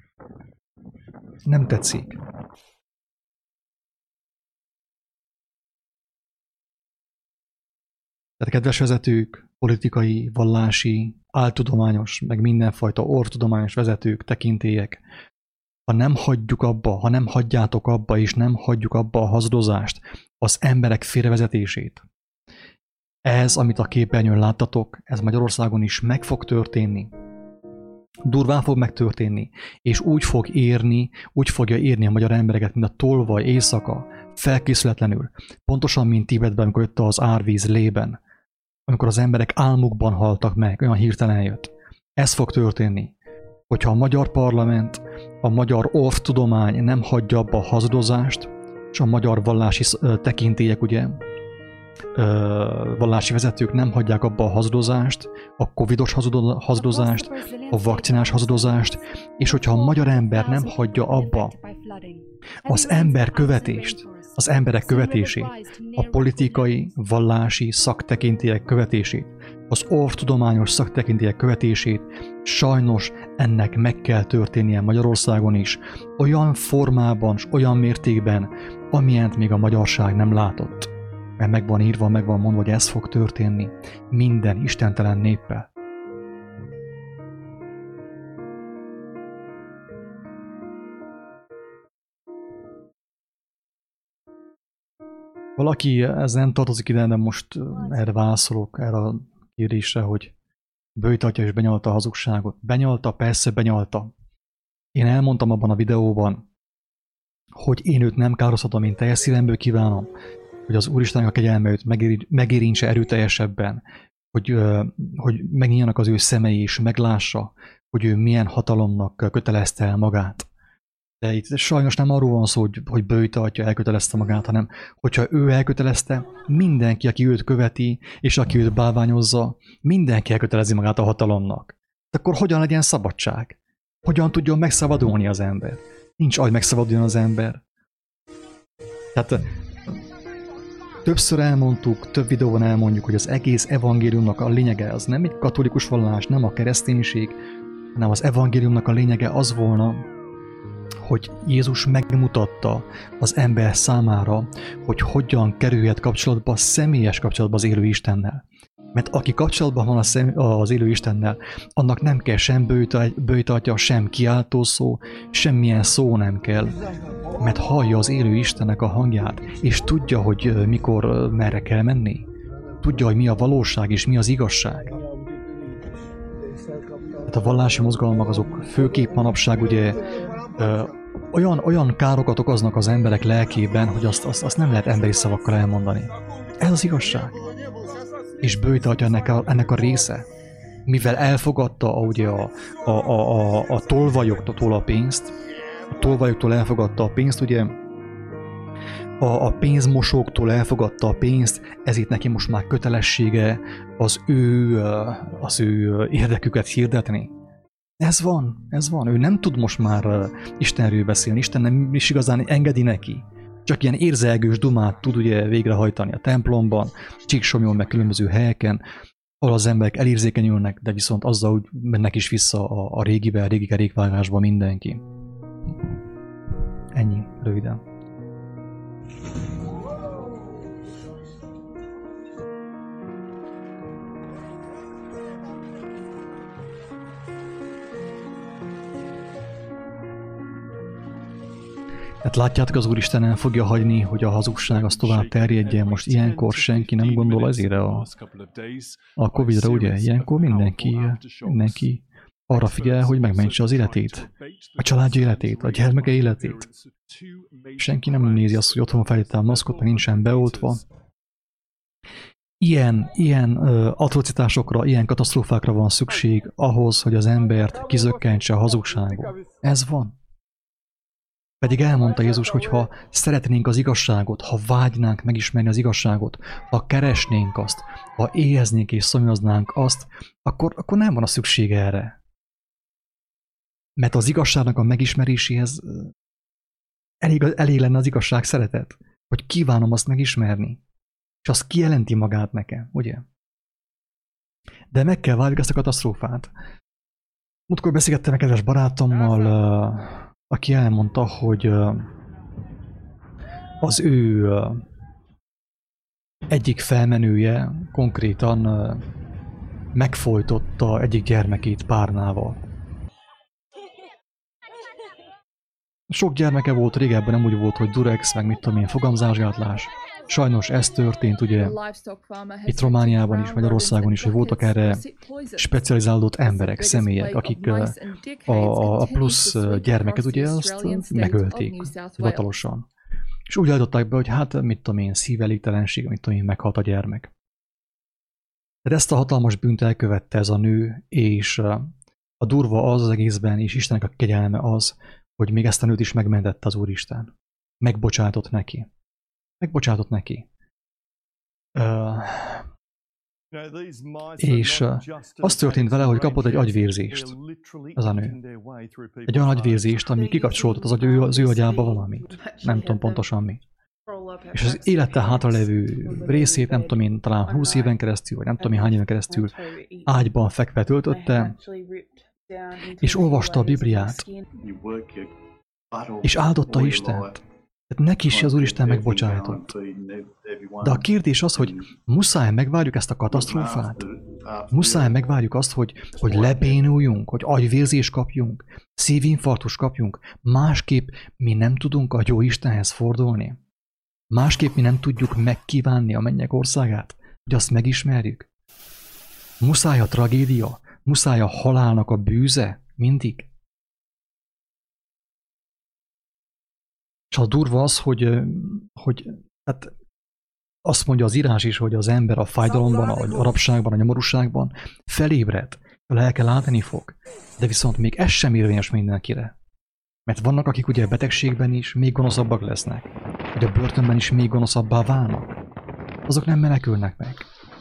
Nem tetszik. Tehát kedves vezetők, politikai, vallási, áltudományos, meg mindenfajta ortudományos vezetők, tekintélyek, ha nem hagyjuk abba, ha nem hagyjátok abba, és nem hagyjuk abba a hazudozást, az emberek félrevezetését, ez, amit a képernyőn láttatok, ez Magyarországon is meg fog történni. Durván fog megtörténni, és úgy fog érni, úgy fogja érni a magyar embereket, mint a tolvaj éjszaka, felkészületlenül. Pontosan, mint Tibetben, amikor jött az árvíz Lében, amikor az emberek álmukban haltak meg, olyan hirtelen jött. Ez fog történni, hogyha a magyar parlament, a magyar orvtudomány nem hagyja abba a hazudozást, és a magyar vallási tekintélyek, ugye, vallási vezetők nem hagyják abba a hazudozást, a covidos hazudozást, a vakcinás hazudozást, és hogyha a magyar ember nem hagyja abba az ember követést, az emberek követését, a politikai, vallási szaktekintélyek követését, az orvtudományos szaktekintélyek követését, sajnos ennek meg kell történnie Magyarországon is, olyan formában és olyan mértékben, amilyent még a magyarság nem látott. Mert meg van írva, meg van mondva, hogy ez fog történni minden istentelen néppel. Valaki, ez nem tartozik ide, de most erre válaszolok, erre a kérdésre, hogy Böjt atya is benyalta a hazugságot. Benyalta, persze benyalta. Én elmondtam abban a videóban, hogy én őt nem kározhatom, én teljes szívemből kívánom, hogy az Úristennek a kegyelme őt megérintse erőteljesebben, hogy, hogy megnyíljanak az ő szemei és meglássa, hogy ő milyen hatalomnak kötelezte el magát. De itt sajnos nem arról van szó, hogy, hogy Böjt atya elkötelezte magát, hanem hogyha ő elkötelezte, mindenki, aki őt követi, és aki őt bálványozza, mindenki elkötelezi magát a hatalomnak. De akkor hogyan legyen szabadság? Hogyan tudjon megszabadulni az ember? Nincs agy megszabaduljon az ember. Tehát többször elmondtuk, több videóban elmondjuk, hogy az egész evangéliumnak a lényege az nem egy katolikus vallás, nem a kereszténység, hanem az evangéliumnak a lényege az volna, hogy Jézus megmutatta az ember számára, hogy hogyan kerülhet kapcsolatba, személyes kapcsolatba az élő Istennel. Mert aki kapcsolatban van az élő Istennel, annak nem kell sem Böjt atya, sem kiáltó szó, semmilyen szó nem kell. Mert hallja az élő Istennek a hangját, és tudja, hogy mikor, merre kell menni. Tudja, hogy mi a valóság és mi az igazság. Hát a vallási mozgalmak azok főképp manapság ugye ö, olyan, olyan károkat okoznak az emberek lelkében, hogy azt, azt, azt nem lehet emberi szavakkal elmondani. Ez az igazság. És Böjt atya ennek a, ennek a része, mivel elfogadta ugye a, a, a, a, a tolvajoktól a pénzt, a tolvajoktól elfogadta a pénzt, ugye a, a pénzmosóktól elfogadta a pénzt, ezért neki most már kötelessége az ő, az ő érdeküket hirdetni. Ez van, ez van. Ő nem tud most már Istenről beszélni, Isten nem is igazán engedi neki. Csak ilyen érzelgős dumát tud ugye végrehajtani a templomban, Csíksomjon, meg különböző helyeken, ahol az emberek elérzékenyülnek, de viszont azzal úgy mennek is vissza a, a régibe, a régi kerékvágásba mindenki. Ennyi, röviden. Hát látjátok, az Úristen nem fogja hagyni, hogy a hazugság az tovább terjedjen. Most ilyenkor senki nem gondol ezért a, a Covidra, ugye? Ilyenkor mindenki, mindenki arra figyel, hogy megmentse az életét, a családja életét, a gyermeke életét. Senki nem nézi azt, hogy otthon feltétlen a maszkot, meg nincsen beoltva. Ilyen, ilyen uh, atrocitásokra, ilyen katasztrófákra van szükség ahhoz, hogy az embert kizökkentse a hazugságot. Ez van. Pedig elmondta Jézus, hogy ha szeretnénk az igazságot, ha vágynánk megismerni az igazságot, ha keresnénk azt, ha éheznénk és szomjaznánk azt, akkor, akkor nem van a szükség erre. Mert az igazságnak a megismeréséhez elég, elég lenne az igazság szeretet, hogy kívánom azt megismerni. És az kijelenti magát nekem, ugye? De meg kell várjuk ezt a katasztrófát. Múltkor beszélgettem egy kedves barátommal, aki elmondta, hogy az ő egyik felmenője konkrétan megfojtotta egyik gyermekét párnával. Sok gyermeke volt régebben, nem úgy volt, hogy durex, meg mit tudom én, fogamzásgátlás. Sajnos ez történt ugye itt Romániában is, Magyarországon is, hogy voltak erre specializálódott emberek, személyek, akik a, a plusz gyermeket ugye azt megölték hivatalosan. És úgy állították be, hogy hát mit tudom én, szívelégtelenség, mit tudom én, meghalt a gyermek. De ezt a hatalmas bűnt elkövette ez a nő, és a durva az az egészben, és Istennek a kegyelme az, hogy még ezt a nőt is megmentette az Úristen. megbocsátott neki. Megbocsátott neki. Uh, és uh, az történt vele, hogy kapott egy agyvérzést, az a nő. Egy olyan agyvérzést, ami kikapcsolódott az, agy, az ő agyába valamit. Nem tudom pontosan mi. És az élete hátralevő részét, nem tudom én, talán húsz éven keresztül, vagy nem tudom én hány éven keresztül ágyban fekve töltötte, és olvasta a Bibliát, és áldotta Istent. Tehát neki is az Úristen megbocsájtott. De a kérdés az, hogy muszáj megvárjuk ezt a katasztrófát? Muszáj megvárjuk azt, hogy, hogy lebénuljunk, hogy agyvérzést kapjunk, szívinfarktus kapjunk, másképp mi nem tudunk a jó Istenhez fordulni. Másképp mi nem tudjuk megkívánni a mennyek országát, hogy azt megismerjük. Muszáj a tragédia, muszáj a halálnak a bűze, mindig. És a durva az, hogy, hogy hát azt mondja az írás is, hogy az ember a fájdalomban, a rabságban, a nyomorúságban felébred, a lelke látni fog, de viszont még ez sem érvényes mindenkire. Mert vannak, akik ugye a betegségben is még gonoszabbak lesznek, vagy a börtönben is még gonoszabbá válnak. Azok nem menekülnek meg.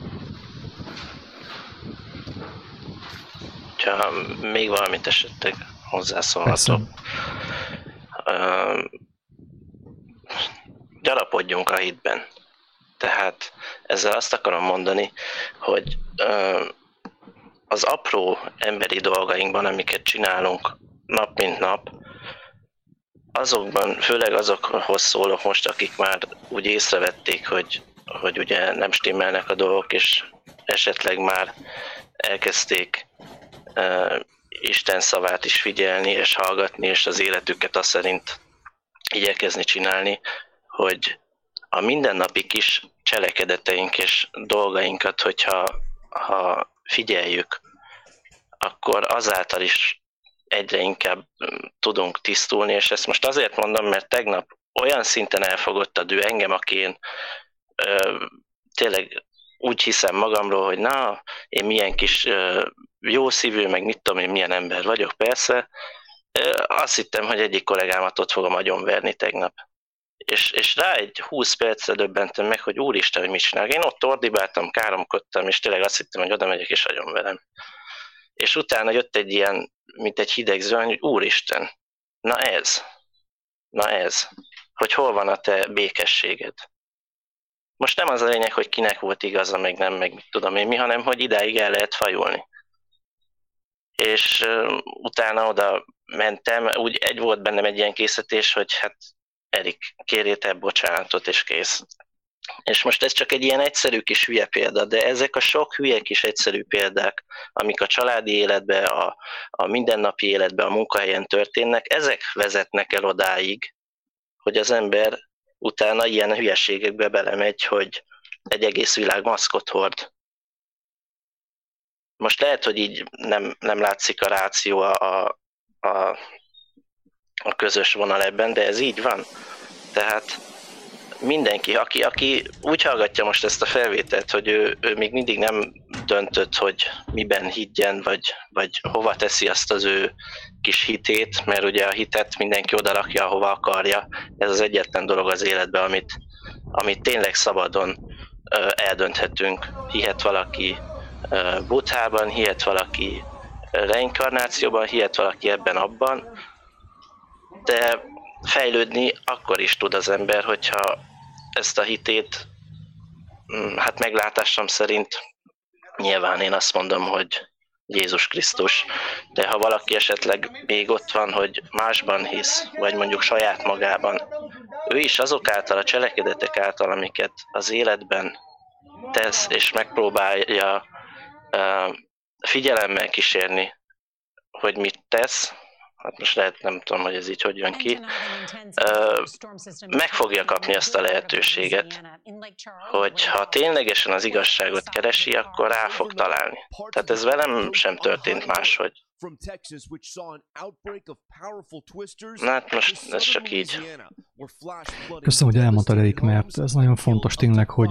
Ha még valamit esetleg hozzászólhatok. Uh, gyarapodjunk a hitben. Tehát ezzel azt akarom mondani, hogy uh, az apró emberi dolgainkban, amiket csinálunk nap mint nap, azokban, főleg azokhoz szólok most, akik már úgy észrevették, hogy, hogy ugye nem stimmelnek a dolgok, és esetleg már elkezdték uh, Isten szavát is figyelni, és hallgatni, és az életüket azt szerint igyekezni csinálni, hogy a mindennapi kis cselekedeteink és dolgainkat, hogyha ha figyeljük, akkor azáltal is egyre inkább tudunk tisztulni, és ezt most azért mondom, mert tegnap olyan szinten elfogott a dű engem, aki én ö, tényleg úgy hiszem magamról, hogy na, én milyen kis ö, jó szívű, meg mit tudom én, milyen ember vagyok, persze. Ö, azt hittem, hogy egyik kollégámat ott fogom agyonverni tegnap. És, és rá egy húsz percre döbbentem meg, hogy úristen, hogy mit csinálok. Én ott ordibáltam, káromkodtam, és tényleg azt hittem, hogy oda megyek és agyonverem. És utána jött egy ilyen, mint egy hideg zöld, hogy úristen, na ez, na ez, hogy hol van a te békességed. Most nem az a lényeg, hogy kinek volt igaza, meg nem, meg mit tudom én mi, hanem hogy idáig el lehet fajulni. És uh, utána oda mentem, úgy egy volt bennem egy ilyen készítés, hogy hát Erik, kérjél te bocsánatot, és kész. És most ez csak egy ilyen egyszerű kis hülye példa, de ezek a sok hülye kis egyszerű példák, amik a családi életben, a, a mindennapi életben, a munkahelyen történnek, ezek vezetnek el odáig, hogy az ember utána ilyen hülyeségekbe belemegy, hogy egy egész világ maszkot hord. Most lehet, hogy így nem, nem látszik a ráció a, a, a közös vonal ebben, de ez így van. Tehát mindenki, aki, aki úgy hallgatja most ezt a felvételt, hogy ő, ő még mindig nem döntött, hogy miben higgyen, vagy, vagy hova teszi azt az ő kis hitét, mert ugye a hitet mindenki odarakja, ahova akarja. Ez az egyetlen dolog az életben, amit, amit tényleg szabadon uh, eldönthetünk. Hihet valaki uh, Buddhában, hihet valaki reinkarnációban, hihet valaki ebben-abban, de fejlődni akkor is tud az ember, hogyha ezt a hitét, hát meglátásom szerint nyilván én azt mondom, hogy Jézus Krisztus, de ha valaki esetleg még ott van, hogy másban hisz, vagy mondjuk saját magában, ő is azok által, a cselekedetek által, amiket az életben tesz, és megpróbálja uh, figyelemmel kísérni, hogy mit tesz, hát most lehet, nem tudom, hogy ez így hogy jön ki, uh, meg fogja kapni azt a lehetőséget, hogy ha ténylegesen az igazságot keresi, akkor rá fog találni. Tehát ez velem sem történt máshogy. Na hát most ez csak így. Köszönöm, hogy elmondtad, Erik, mert ez nagyon fontos tényleg, hogy,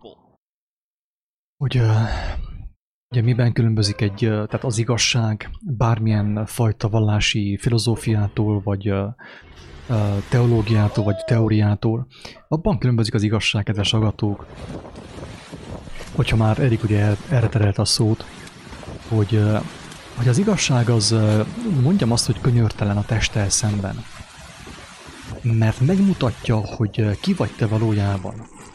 hogy ugye miben különbözik egy, tehát az igazság bármilyen fajta vallási filozófiától, vagy, teológiától vagy teóriától, abban különbözik az igazság, kedves hallgatók, hogyha már Erik ugye erre terelte a szót, hogy, hogy az igazság az, mondjam azt, hogy könyörtelen a testtel szemben. Mert megmutatja, hogy ki vagy te valójában.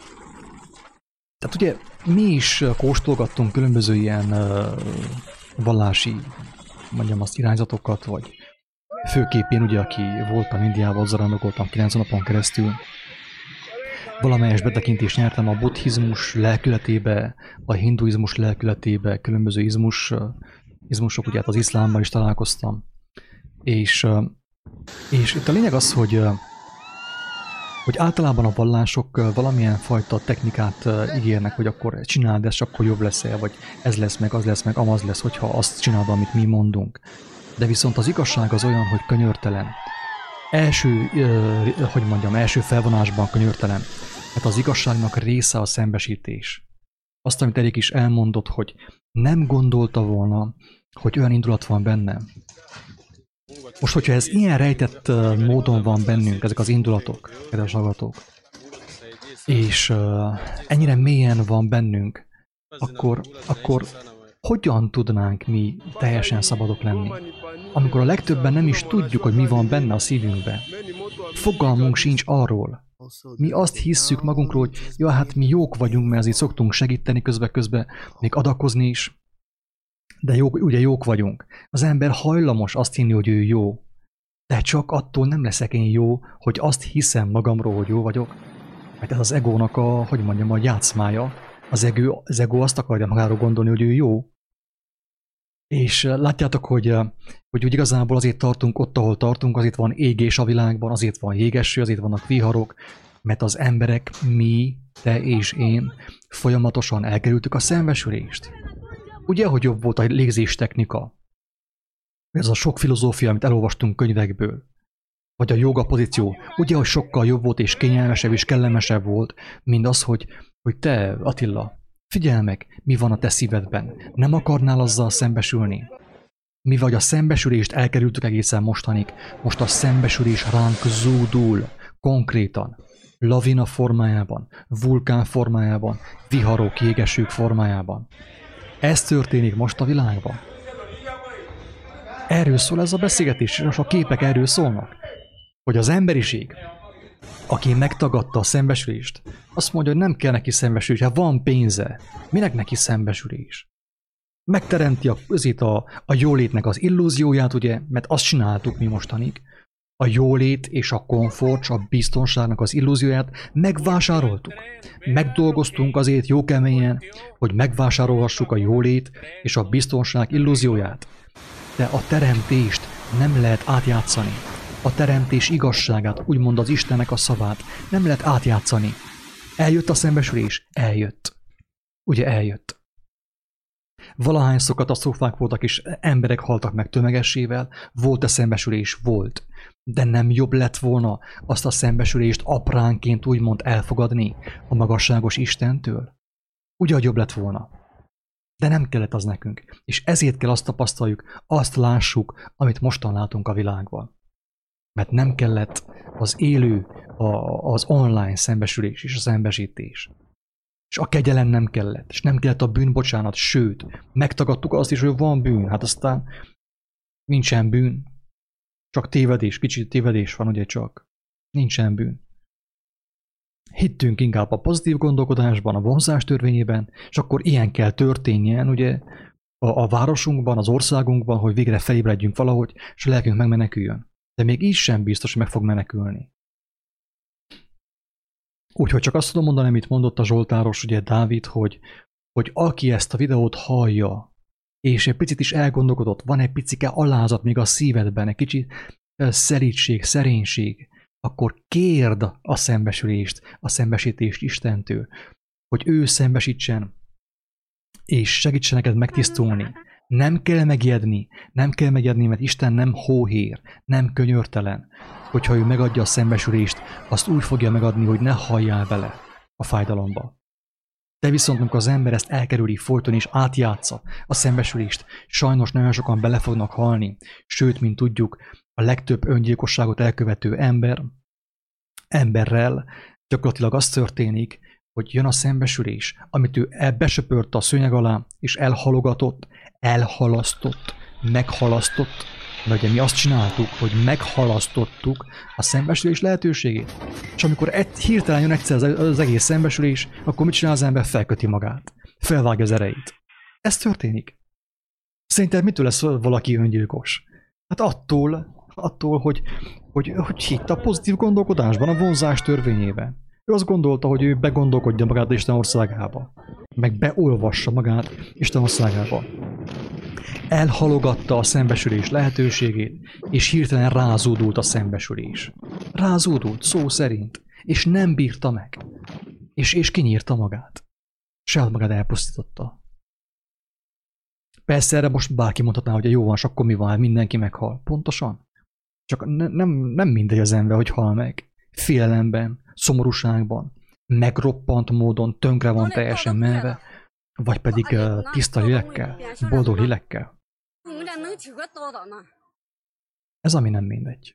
Tehát ugye mi is kóstolgattunk különböző ilyen vallási, mondjam azt, irányzatokat, vagy főképp én ugye, aki voltam Indiában, zarándokoltam kilenc napon keresztül, valamelyes betekintést nyertem a buddhizmus lelkületébe, a hinduizmus lelkületébe, különböző izmus, izmusok, ugye hát az iszlámban is találkoztam. És, és itt a lényeg az, hogy, hogy általában a vallások valamilyen fajta technikát ígérnek, hogy akkor csináld ezt, akkor jobb leszel, vagy ez lesz meg, az lesz meg, amaz lesz, hogyha azt csinálod, amit mi mondunk. De viszont az igazság az olyan, hogy könyörtelen. Első, hogy mondjam, első felvonásban könyörtelen. Hát az igazságnak része a szembesítés. Azt, amit Erik is elmondott, hogy nem gondolta volna, hogy olyan indulat van benne. Most, hogyha ez ilyen rejtett módon van bennünk, ezek az indulatok, kedves hallgatók, és uh, ennyire mélyen van bennünk, akkor, akkor hogyan tudnánk mi teljesen szabadok lenni? Amikor a legtöbben nem is tudjuk, hogy mi van benne a szívünkben. Fogalmunk sincs arról. Mi azt hisszük magunkról, hogy ja, hát mi jók vagyunk, mert azért szoktunk segíteni közbe-közbe, még adakozni is. De jó, ugye jók vagyunk. Az ember hajlamos azt hinni, hogy ő jó. De csak attól nem leszek én jó, hogy azt hiszem magamról, hogy jó vagyok. Mert ez az egónak a, hogy mondjam, a játszmája. Az ego, az ego azt akarja magáról gondolni, hogy ő jó. És látjátok, hogy, hogy úgy igazából azért tartunk ott, ahol tartunk, azért van égés a világban, azért van jégeső, azért vannak viharok, mert az emberek, mi, te és én folyamatosan elkerültük a szembesülést. Ugye, hogy jobb volt a légzés technika? Ez a sok filozófia, amit elolvastunk könyvekből. Vagy a joga pozíció. Ugye, hogy sokkal jobb volt és kényelmesebb és kellemesebb volt, mint az, hogy, hogy te, Attila, figyelj meg, mi van a te szívedben. Nem akarnál azzal szembesülni? Mi vagy a szembesülést elkerültük egészen mostanig. Most a szembesülés ránk zúdul, konkrétan. Lavina formájában, vulkán formájában, viharok, jégesők formájában. Ez történik most a világban. Erről szól ez a beszélgetés, és a képek erről szólnak. Hogy az emberiség, aki megtagadta a szembesülést, azt mondja, hogy nem kell neki szembesülés, hát van pénze. Minek neki szembesülés? Megteremti a, azért a, a jólétnek az illúzióját, ugye, mert azt csináltuk mi mostanig. A jólét és a komfort, a biztonságnak az illúzióját megvásároltuk. Megdolgoztunk azért jó keményen, hogy megvásárolhassuk a jólét és a biztonság illúzióját. De a teremtést nem lehet átjátszani. A teremtés igazságát, úgymond az Istennek a szavát nem lehet átjátszani. Eljött a szembesülés? Eljött. Ugye eljött. Valahányszor katasztrófák voltak, és emberek haltak meg tömegessével, volt-e szembesülés? Volt. De nem jobb lett volna azt a szembesülést apránként úgymond elfogadni a magasságos Istentől? Ugye, hogy jobb lett volna. De nem kellett az nekünk. És ezért kell azt tapasztaljuk, azt lássuk, amit mostan látunk a világban. Mert nem kellett az élő, a, az online szembesülés és a szembesítés. És a kegyelem nem kellett. És nem kellett a bűnbocsánat, sőt, megtagadtuk azt is, hogy van bűn. Hát aztán nincsen bűn. Csak tévedés, kicsit tévedés van, ugye csak. Nincsen bűn. Hittünk inkább a pozitív gondolkodásban, a vonzás törvényében, és akkor ilyen kell történjen, ugye, a, a városunkban, az országunkban, hogy végre felébredjünk valahogy, és a lelkünk megmeneküljön. De még így sem biztos, hogy meg fog menekülni. Úgyhogy csak azt tudom mondani, amit mondott a Zsoltáros, ugye Dávid, hogy, hogy aki ezt a videót hallja, és egy picit is elgondolkodott, van egy picike alázat még a szívedben, egy kicsit szelídség, szerénység, akkor kérd a szembesülést, a szembesítést Istentől, hogy ő szembesítsen, és segítsen neked megtisztulni. Nem kell megijedni, nem kell megijedni, mert Isten nem hóhér, nem könyörtelen. Hogyha ő megadja a szembesülést, azt úgy fogja megadni, hogy ne halljál bele a fájdalomba. De viszont, amikor az ember ezt elkerüli folyton és átjátsza a szembesülést, sajnos nagyon sokan bele fognak halni, sőt, mint tudjuk, a legtöbb öngyilkosságot elkövető ember, emberrel gyakorlatilag az történik, hogy jön a szembesülés, amit ő besöpört a szőnyeg alá, és elhalogatott, elhalasztott, meghalasztott, mert ugye mi azt csináltuk, hogy meghalasztottuk a szembesülés lehetőségét. És amikor egy, hirtelen jön egyszer az, az egész szembesülés, akkor mit csinál az ember? Felköti magát. Felvágja az erejét. Ez történik. Szerinted mitől lesz valaki öngyilkos? Hát attól, attól hogy, hogy, hogy hitt a pozitív gondolkodásban, a vonzás törvényében. Ő azt gondolta, hogy ő begondolkodja magát Isten országába. Meg beolvassa magát Isten országába. Elhalogatta a szembesülés lehetőségét, és hirtelen rázódult a szembesülés. Rázódult, szó szerint, és nem bírta meg. És, és kinyírta magát. Saját magát elpusztította. Persze erre most bárki mondhatná, hogy jó van, és akkor mi van, mindenki meghal. Pontosan. Csak ne, nem, nem mindegy az ember, hogy hal meg. Félelemben, szomorúságban, megroppant módon, tönkre van teljesen menve, vagy pedig uh, tiszta lélekkel, boldog lélekkel. Ez ami nem mindegy.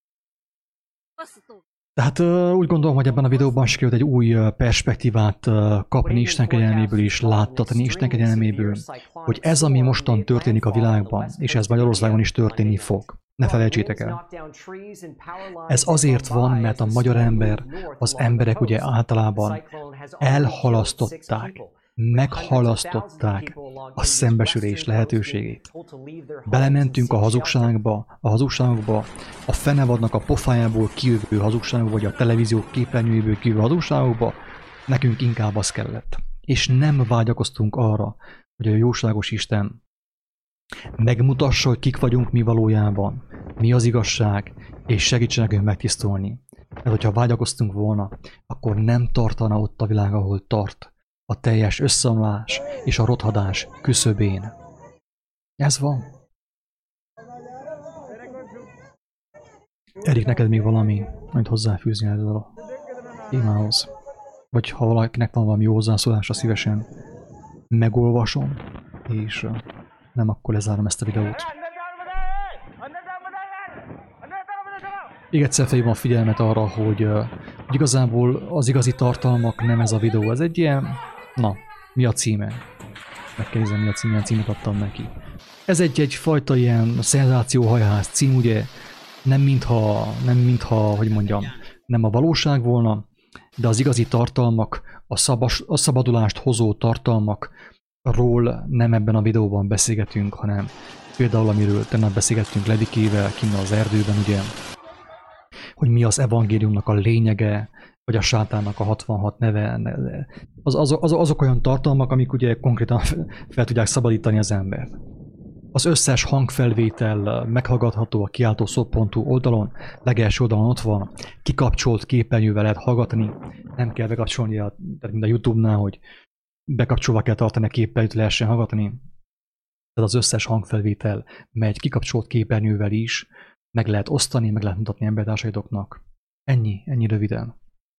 Tehát uh, úgy gondolom, hogy ebben a videóban sikerült egy új uh, perspektívát uh, kapni Isten kegyelméből és láttatni Isten kegyelméből, hogy ez, ami mostan történik a világban, és ez Magyarországon is történni fog. Ne felejtsétek el. Ez azért van, mert a magyar ember, az emberek ugye általában elhalasztották, meghalasztották a szembesülés lehetőségét. Belementünk a hazugságba, a hazugságokba, a fenevadnak a pofájából kijövő hazugságokba, vagy a televízió képernyőjéből kijövő hazugságokba, nekünk inkább az kellett. És nem vágyakoztunk arra, hogy a jóságos Isten megmutassa, hogy kik vagyunk mi valójában, mi az igazság, és segítsen nekünk megtisztulni. Mert hogyha vágyakoztunk volna, akkor nem tartana ott a világ, ahol tart, a teljes összeomlás és a rothadás küszöbén. Ez van. Erik, neked még valami, amit hozzáfűzni ezzel a témához? Vagy ha valakinek van valami jó hozzászólása, szívesen megolvasom, és nem, akkor lezárom ezt a videót. Még egyszer felhívom a figyelmet arra, hogy, hogy igazából az igazi tartalmak nem ez a videó. Ez egy ilyen... Na, mi a címe? Meg kell nézni, mi a címe, milyen címet adtam neki. Ez egy egyfajta ilyen szenzációhajház cím, ugye? Nem mintha, nem mintha, hogy mondjam, nem a valóság volna, de az igazi tartalmak, a, szabas, a szabadulást hozó tartalmakról nem ebben a videóban beszélgetünk, hanem például amiről tegnap beszélgettünk Ledikével, kinn az erdőben, ugye? Hogy mi az evangéliumnak a lényege, vagy a sátánnak a hatvanhat neve. Az, az, az, azok olyan tartalmak, amik ugye konkrétan fel tudják szabadítani az embert. Az összes hangfelvétel meghallgatható a kiáltószó pont hu oldalon, legelső oldalon ott van, kikapcsolt képernyővel lehet hallgatni, nem kell bekapcsolni, a, tehát mint a YouTube-nál, hogy bekapcsolva kell tartani a képernyőt, lehessen hallgatni. Tehát az összes hangfelvétel megy kikapcsolt képernyővel is, meg lehet osztani, meg lehet mutatni embertársaitoknak. Ennyi, ennyi röviden.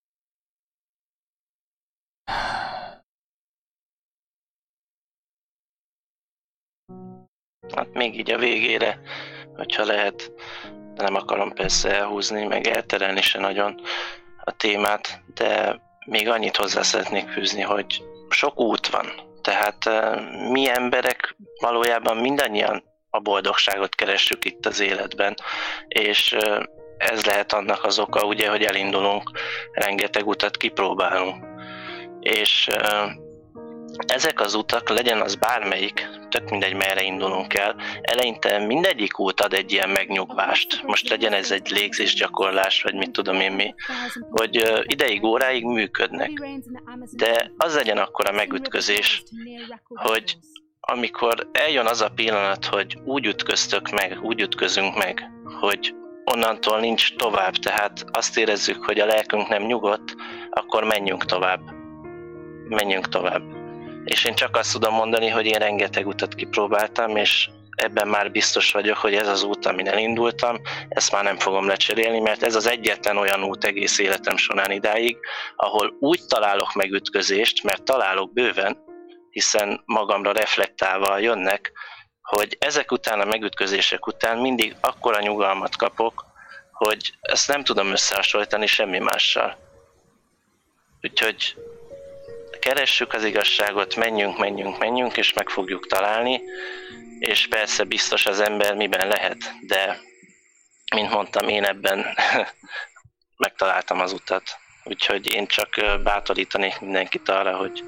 Hát még így a végére, hogyha lehet, de nem akarom persze elhúzni, meg elterelni se nagyon a témát, de még annyit hozzá szeretnék fűzni, hogy sok út van. Tehát mi emberek valójában mindannyian a boldogságot keressük itt az életben, és ez lehet annak az oka, ugye, hogy elindulunk, rengeteg utat kipróbálunk. És ezek az utak, legyen az bármelyik, tök mindegy, merre indulunk el, eleinte mindegyik út ad egy ilyen megnyugvást. Most legyen ez egy légzésgyakorlás, vagy mit tudom én mi, hogy ideig, óráig működnek. De az legyen akkor a megütközés, hogy amikor eljön az a pillanat, hogy úgy ütköztök meg, úgy ütközünk meg, hogy onnantól nincs tovább, tehát azt érezzük, hogy a lelkünk nem nyugodt, akkor menjünk tovább. Menjünk tovább. És én csak azt tudom mondani, hogy én rengeteg utat kipróbáltam, és ebben már biztos vagyok, hogy ez az út, amin elindultam, ezt már nem fogom lecserélni, mert ez az egyetlen olyan út egész életem során idáig, ahol úgy találok megütközést, mert találok bőven, hiszen magamra reflektálva jönnek, hogy ezek után, a megütközések után mindig akkora nyugalmat kapok, hogy ezt nem tudom összehasonlítani semmi mással. Úgyhogy keressük az igazságot, menjünk, menjünk, menjünk, és meg fogjuk találni, és persze biztos az ember miben lehet, de mint mondtam, én ebben megtaláltam az utat. Úgyhogy én csak bátorítanék mindenkit arra, hogy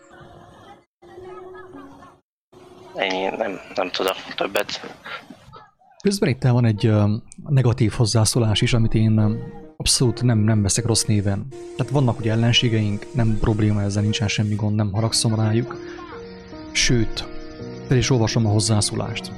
ennyi, nem, nem tudok többet. Közben itt van egy uh, negatív hozzászólás is, amit én uh, abszolút nem, nem veszek rossz néven. Tehát vannak ugye ellenségeink, nem probléma ezzel, nincsen semmi gond, nem haragszom rájuk. Sőt, fel is olvasom a hozzászólást.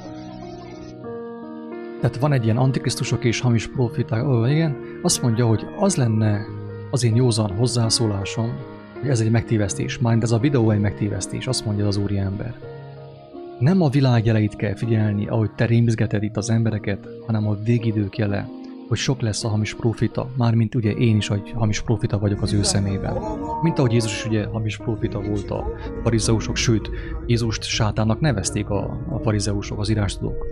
Tehát van egy ilyen antikrisztusok és hamis profiták, ó, igen, azt mondja, hogy az lenne az én józan hozzászólásom, hogy ez egy megtévesztés. Már ez a videó egy megtévesztés, azt mondja az úriember. Nem a világ jeleit kell figyelni, ahogy te rémizgeted itt az embereket, hanem a végidők jele, hogy sok lesz a hamis profita, mármint ugye én is, hogy hamis profita vagyok az ő szemében. Mint ahogy Jézus is ugye hamis profita volt a farizeusok, sőt, Jézust sátánnak nevezték a, a farizeusok, az írástudók.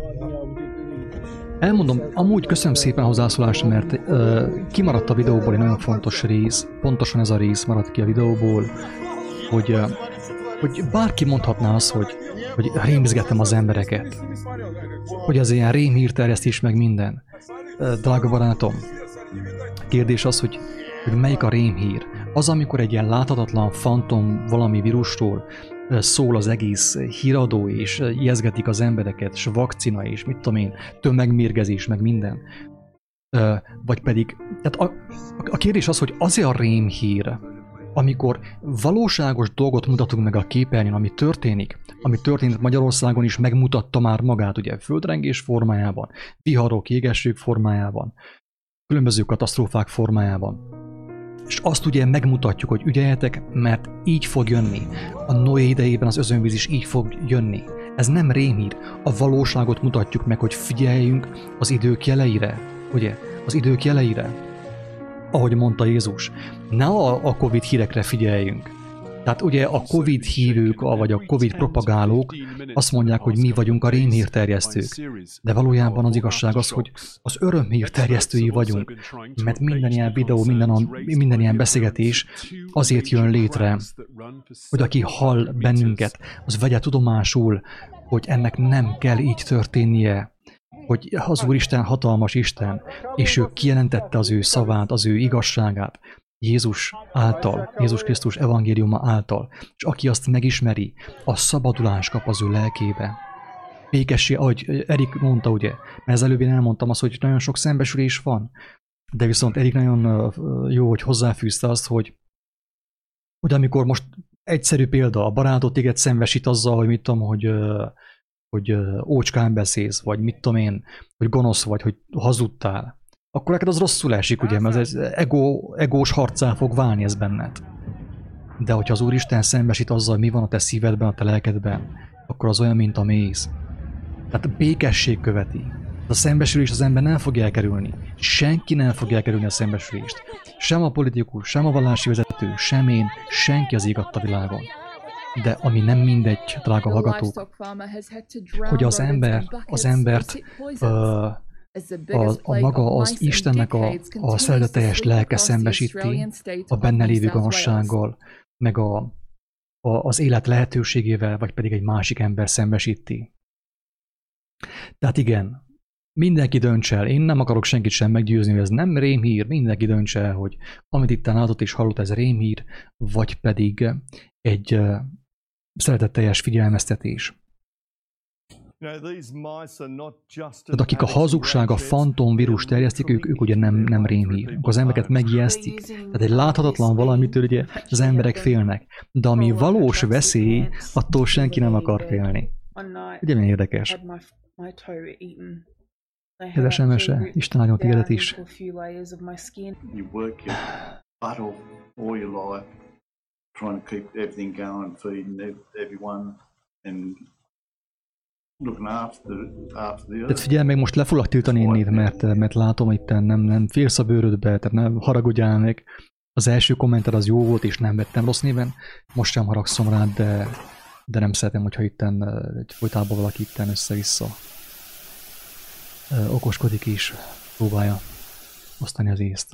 Elmondom, amúgy köszönöm szépen a hozzászólást, mert uh, kimaradt a videóból egy nagyon fontos rész, pontosan ez a rész maradt ki a videóból, hogy, uh, hogy bárki mondhatná azt, hogy, hogy rémizgettem az embereket, hogy az ilyen rémhírterjesztés meg minden. Uh, drága barátom, kérdés az, hogy, hogy melyik a rémhír? Az, amikor egy ilyen láthatatlan fantom valami vírusról szól az egész híradó, és ijeszgetik az embereket, és vakcina, és mit tudom én, tömegmérgezés, meg minden. Vagy pedig, tehát a, a kérdés az, hogy azért a rémhír, amikor valóságos dolgot mutatunk meg a képernyőn, ami történik, ami történt Magyarországon is megmutatta már magát, ugye földrengés formájában, viharok, jégesők formájában, különböző katasztrófák formájában. És azt ugye megmutatjuk, hogy ügyeljetek, mert így fog jönni. A Noé idejében az özönvíz is így fog jönni. Ez nem rémhír. A valóságot mutatjuk meg, hogy figyeljünk az idők jeleire. Ugye? Az idők jeleire. Ahogy mondta Jézus. Ne a, a Covid hírekre figyeljünk. Tehát ugye a Covid hívők, vagy a Covid propagálók azt mondják, hogy mi vagyunk a rémhírterjesztők. De valójában az igazság az, hogy az örömhírterjesztői vagyunk. Mert minden ilyen videó, minden, a, minden ilyen beszélgetés azért jön létre, hogy aki hall bennünket, az vegye tudomásul, hogy ennek nem kell így történnie. Hogy az Úristen hatalmas Isten, és ő kijelentette az ő szavát, az ő igazságát, Jézus által, Jézus Krisztus evangéliuma által, és aki azt megismeri, a szabadulást kap az ő lelkébe. Békessé, ahogy Erik mondta, ugye, mert az előbb én elmondtam azt, hogy nagyon sok szembesülés van, de viszont Erik nagyon jó, hogy hozzáfűzte azt, hogy, hogy amikor most egyszerű példa, a barátod téged szembesít azzal, hogy mit tudom, hogy, hogy ócskán beszélsz, vagy mit tudom én, hogy gonosz vagy, hogy hazudtál, akkor neked az rosszul esik, ugye, mert ez ego, egós harccá fog válni ez benned. De hogyha az Úristen szembesít azzal, hogy mi van a te szívedben, a te lelkedben, akkor az olyan, mint a méz. Tehát békesség követi. A szembesülés az ember nem fog elkerülni. Senki nem fog elkerülni a szembesülést. Sem a politikus, sem a vallási vezető, sem én, senki az ég adta világon. De ami nem mindegy, drága hallgatók, hogy az ember, az embert uh, A, a maga az Istennek a, a szeretetteljes lelke szembesíti a benne lévő gonoszsággal, meg a, a, az élet lehetőségével, vagy pedig egy másik ember szembesíti. Tehát igen, mindenki dönts el, én nem akarok senkit sem meggyőzni, hogy ez nem rémhír, mindenki dönts el, hogy amit itt látott és hallott, ez rémhír, vagy pedig egy uh, szeretetteljes figyelmeztetés. Tehát akik a hazugság, a fantomvírus terjesztik, ők, ők ugye nem, nem rémhír. Az embereket megijesztik. Tehát egy láthatatlan valamitől ugye az emberek félnek. De ami valós veszély, attól senki nem akar félni. Ugye milyen érdekes. Kedves Emese, Isten áldjon tégedet is. Tehát figyelj meg, most le foglak tiltani innét, mert, mert látom, hogy te nem, nem félsz a bőrödbe, tehát nem haragudjál meg. Az első kommented az jó volt, és nem vettem rossz néven. Most sem haragszom rád, de de nem szeretem, hogyha itten egy folytában valaki itten össze-vissza okoskodik és próbálja osztani az észt.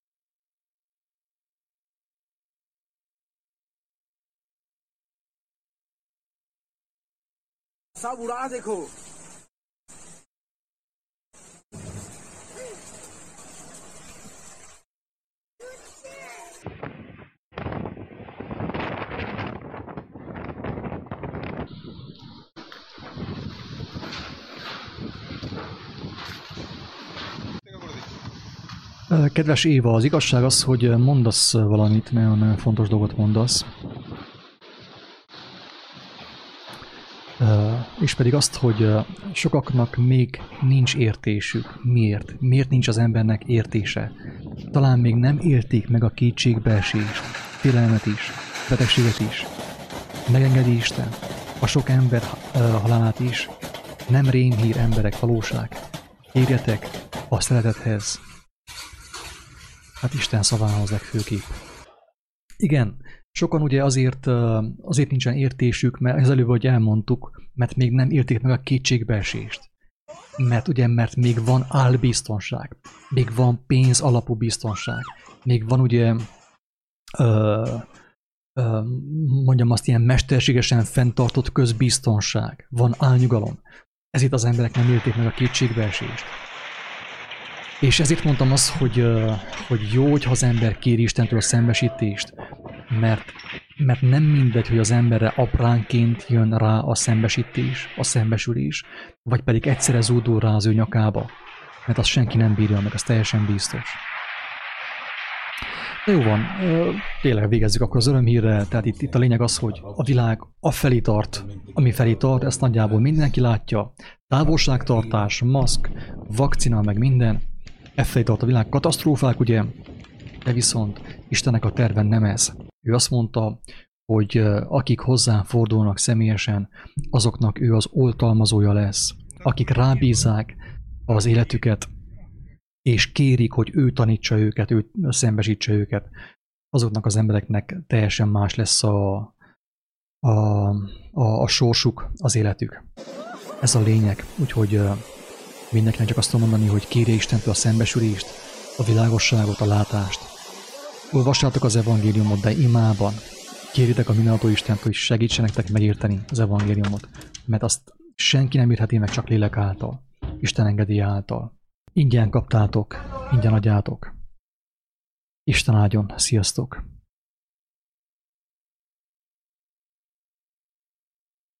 Kedves Éva, az igazság az, hogy mondasz valamit, nagyon fontos dolgot mondasz. És pedig azt, hogy sokaknak még nincs értésük. Miért? Miért nincs az embernek értése? Talán még nem élték meg a kétségbeesést, félelmet is, betegséget is. Megengedi Isten a sok ember halálát is. Nem rémhír, emberek, valóság. Érjetek a szeretethez. Hát Isten szavához legfőképp. Igen, sokan ugye azért, azért nincsen értésük, mert az előbb, hogy elmondtuk, mert még nem érték meg a kétségbeesést. Mert ugye, mert még van álbiztonság, még van pénz alapú biztonság, még van ugye, ö, ö, mondjam azt, ilyen mesterségesen fenntartott közbiztonság, van álnyugalom. Ezért az emberek nem érték meg a kétségbeesést. És ezért mondtam azt, hogy, hogy jó, hogyha az ember kéri Istentől a szembesítést, mert, mert nem mindegy, hogy az emberre apránként jön rá a szembesítés, a szembesülés, vagy pedig egyszerre zúdul rá az ő nyakába, mert azt senki nem bírja meg, az teljesen biztos. De jó van, tényleg végezzük akkor az örömhírrel, tehát itt, itt a lényeg az, hogy a világ afelé tart, ami felé tart, ezt nagyjából mindenki látja, távolságtartás, maszk, vakcina, meg minden, Effelé tart a világ, katasztrófák, ugye? De viszont Istennek a terve nem ez. Ő azt mondta, hogy akik hozzá fordulnak személyesen, azoknak ő az oltalmazója lesz. Akik rábízzák az életüket, és kérik, hogy ő tanítsa őket, ő szembesítse őket, azoknak az embereknek teljesen más lesz a, a, a, a sorsuk, az életük. Ez a lényeg, úgyhogy mindenkinek csak azt tudom mondani, hogy kérje Istentől a szembesülést, a világosságot, a látást. Olvassátok az evangéliumot, de imában. Kérjétek a mindenható Istent, hogy segítsen nektek megérteni az evangéliumot, mert azt senki nem érheti meg, csak lélek által, Isten engedélye által. Ingyen kaptátok, ingyen adjátok. Isten áldjon, sziasztok!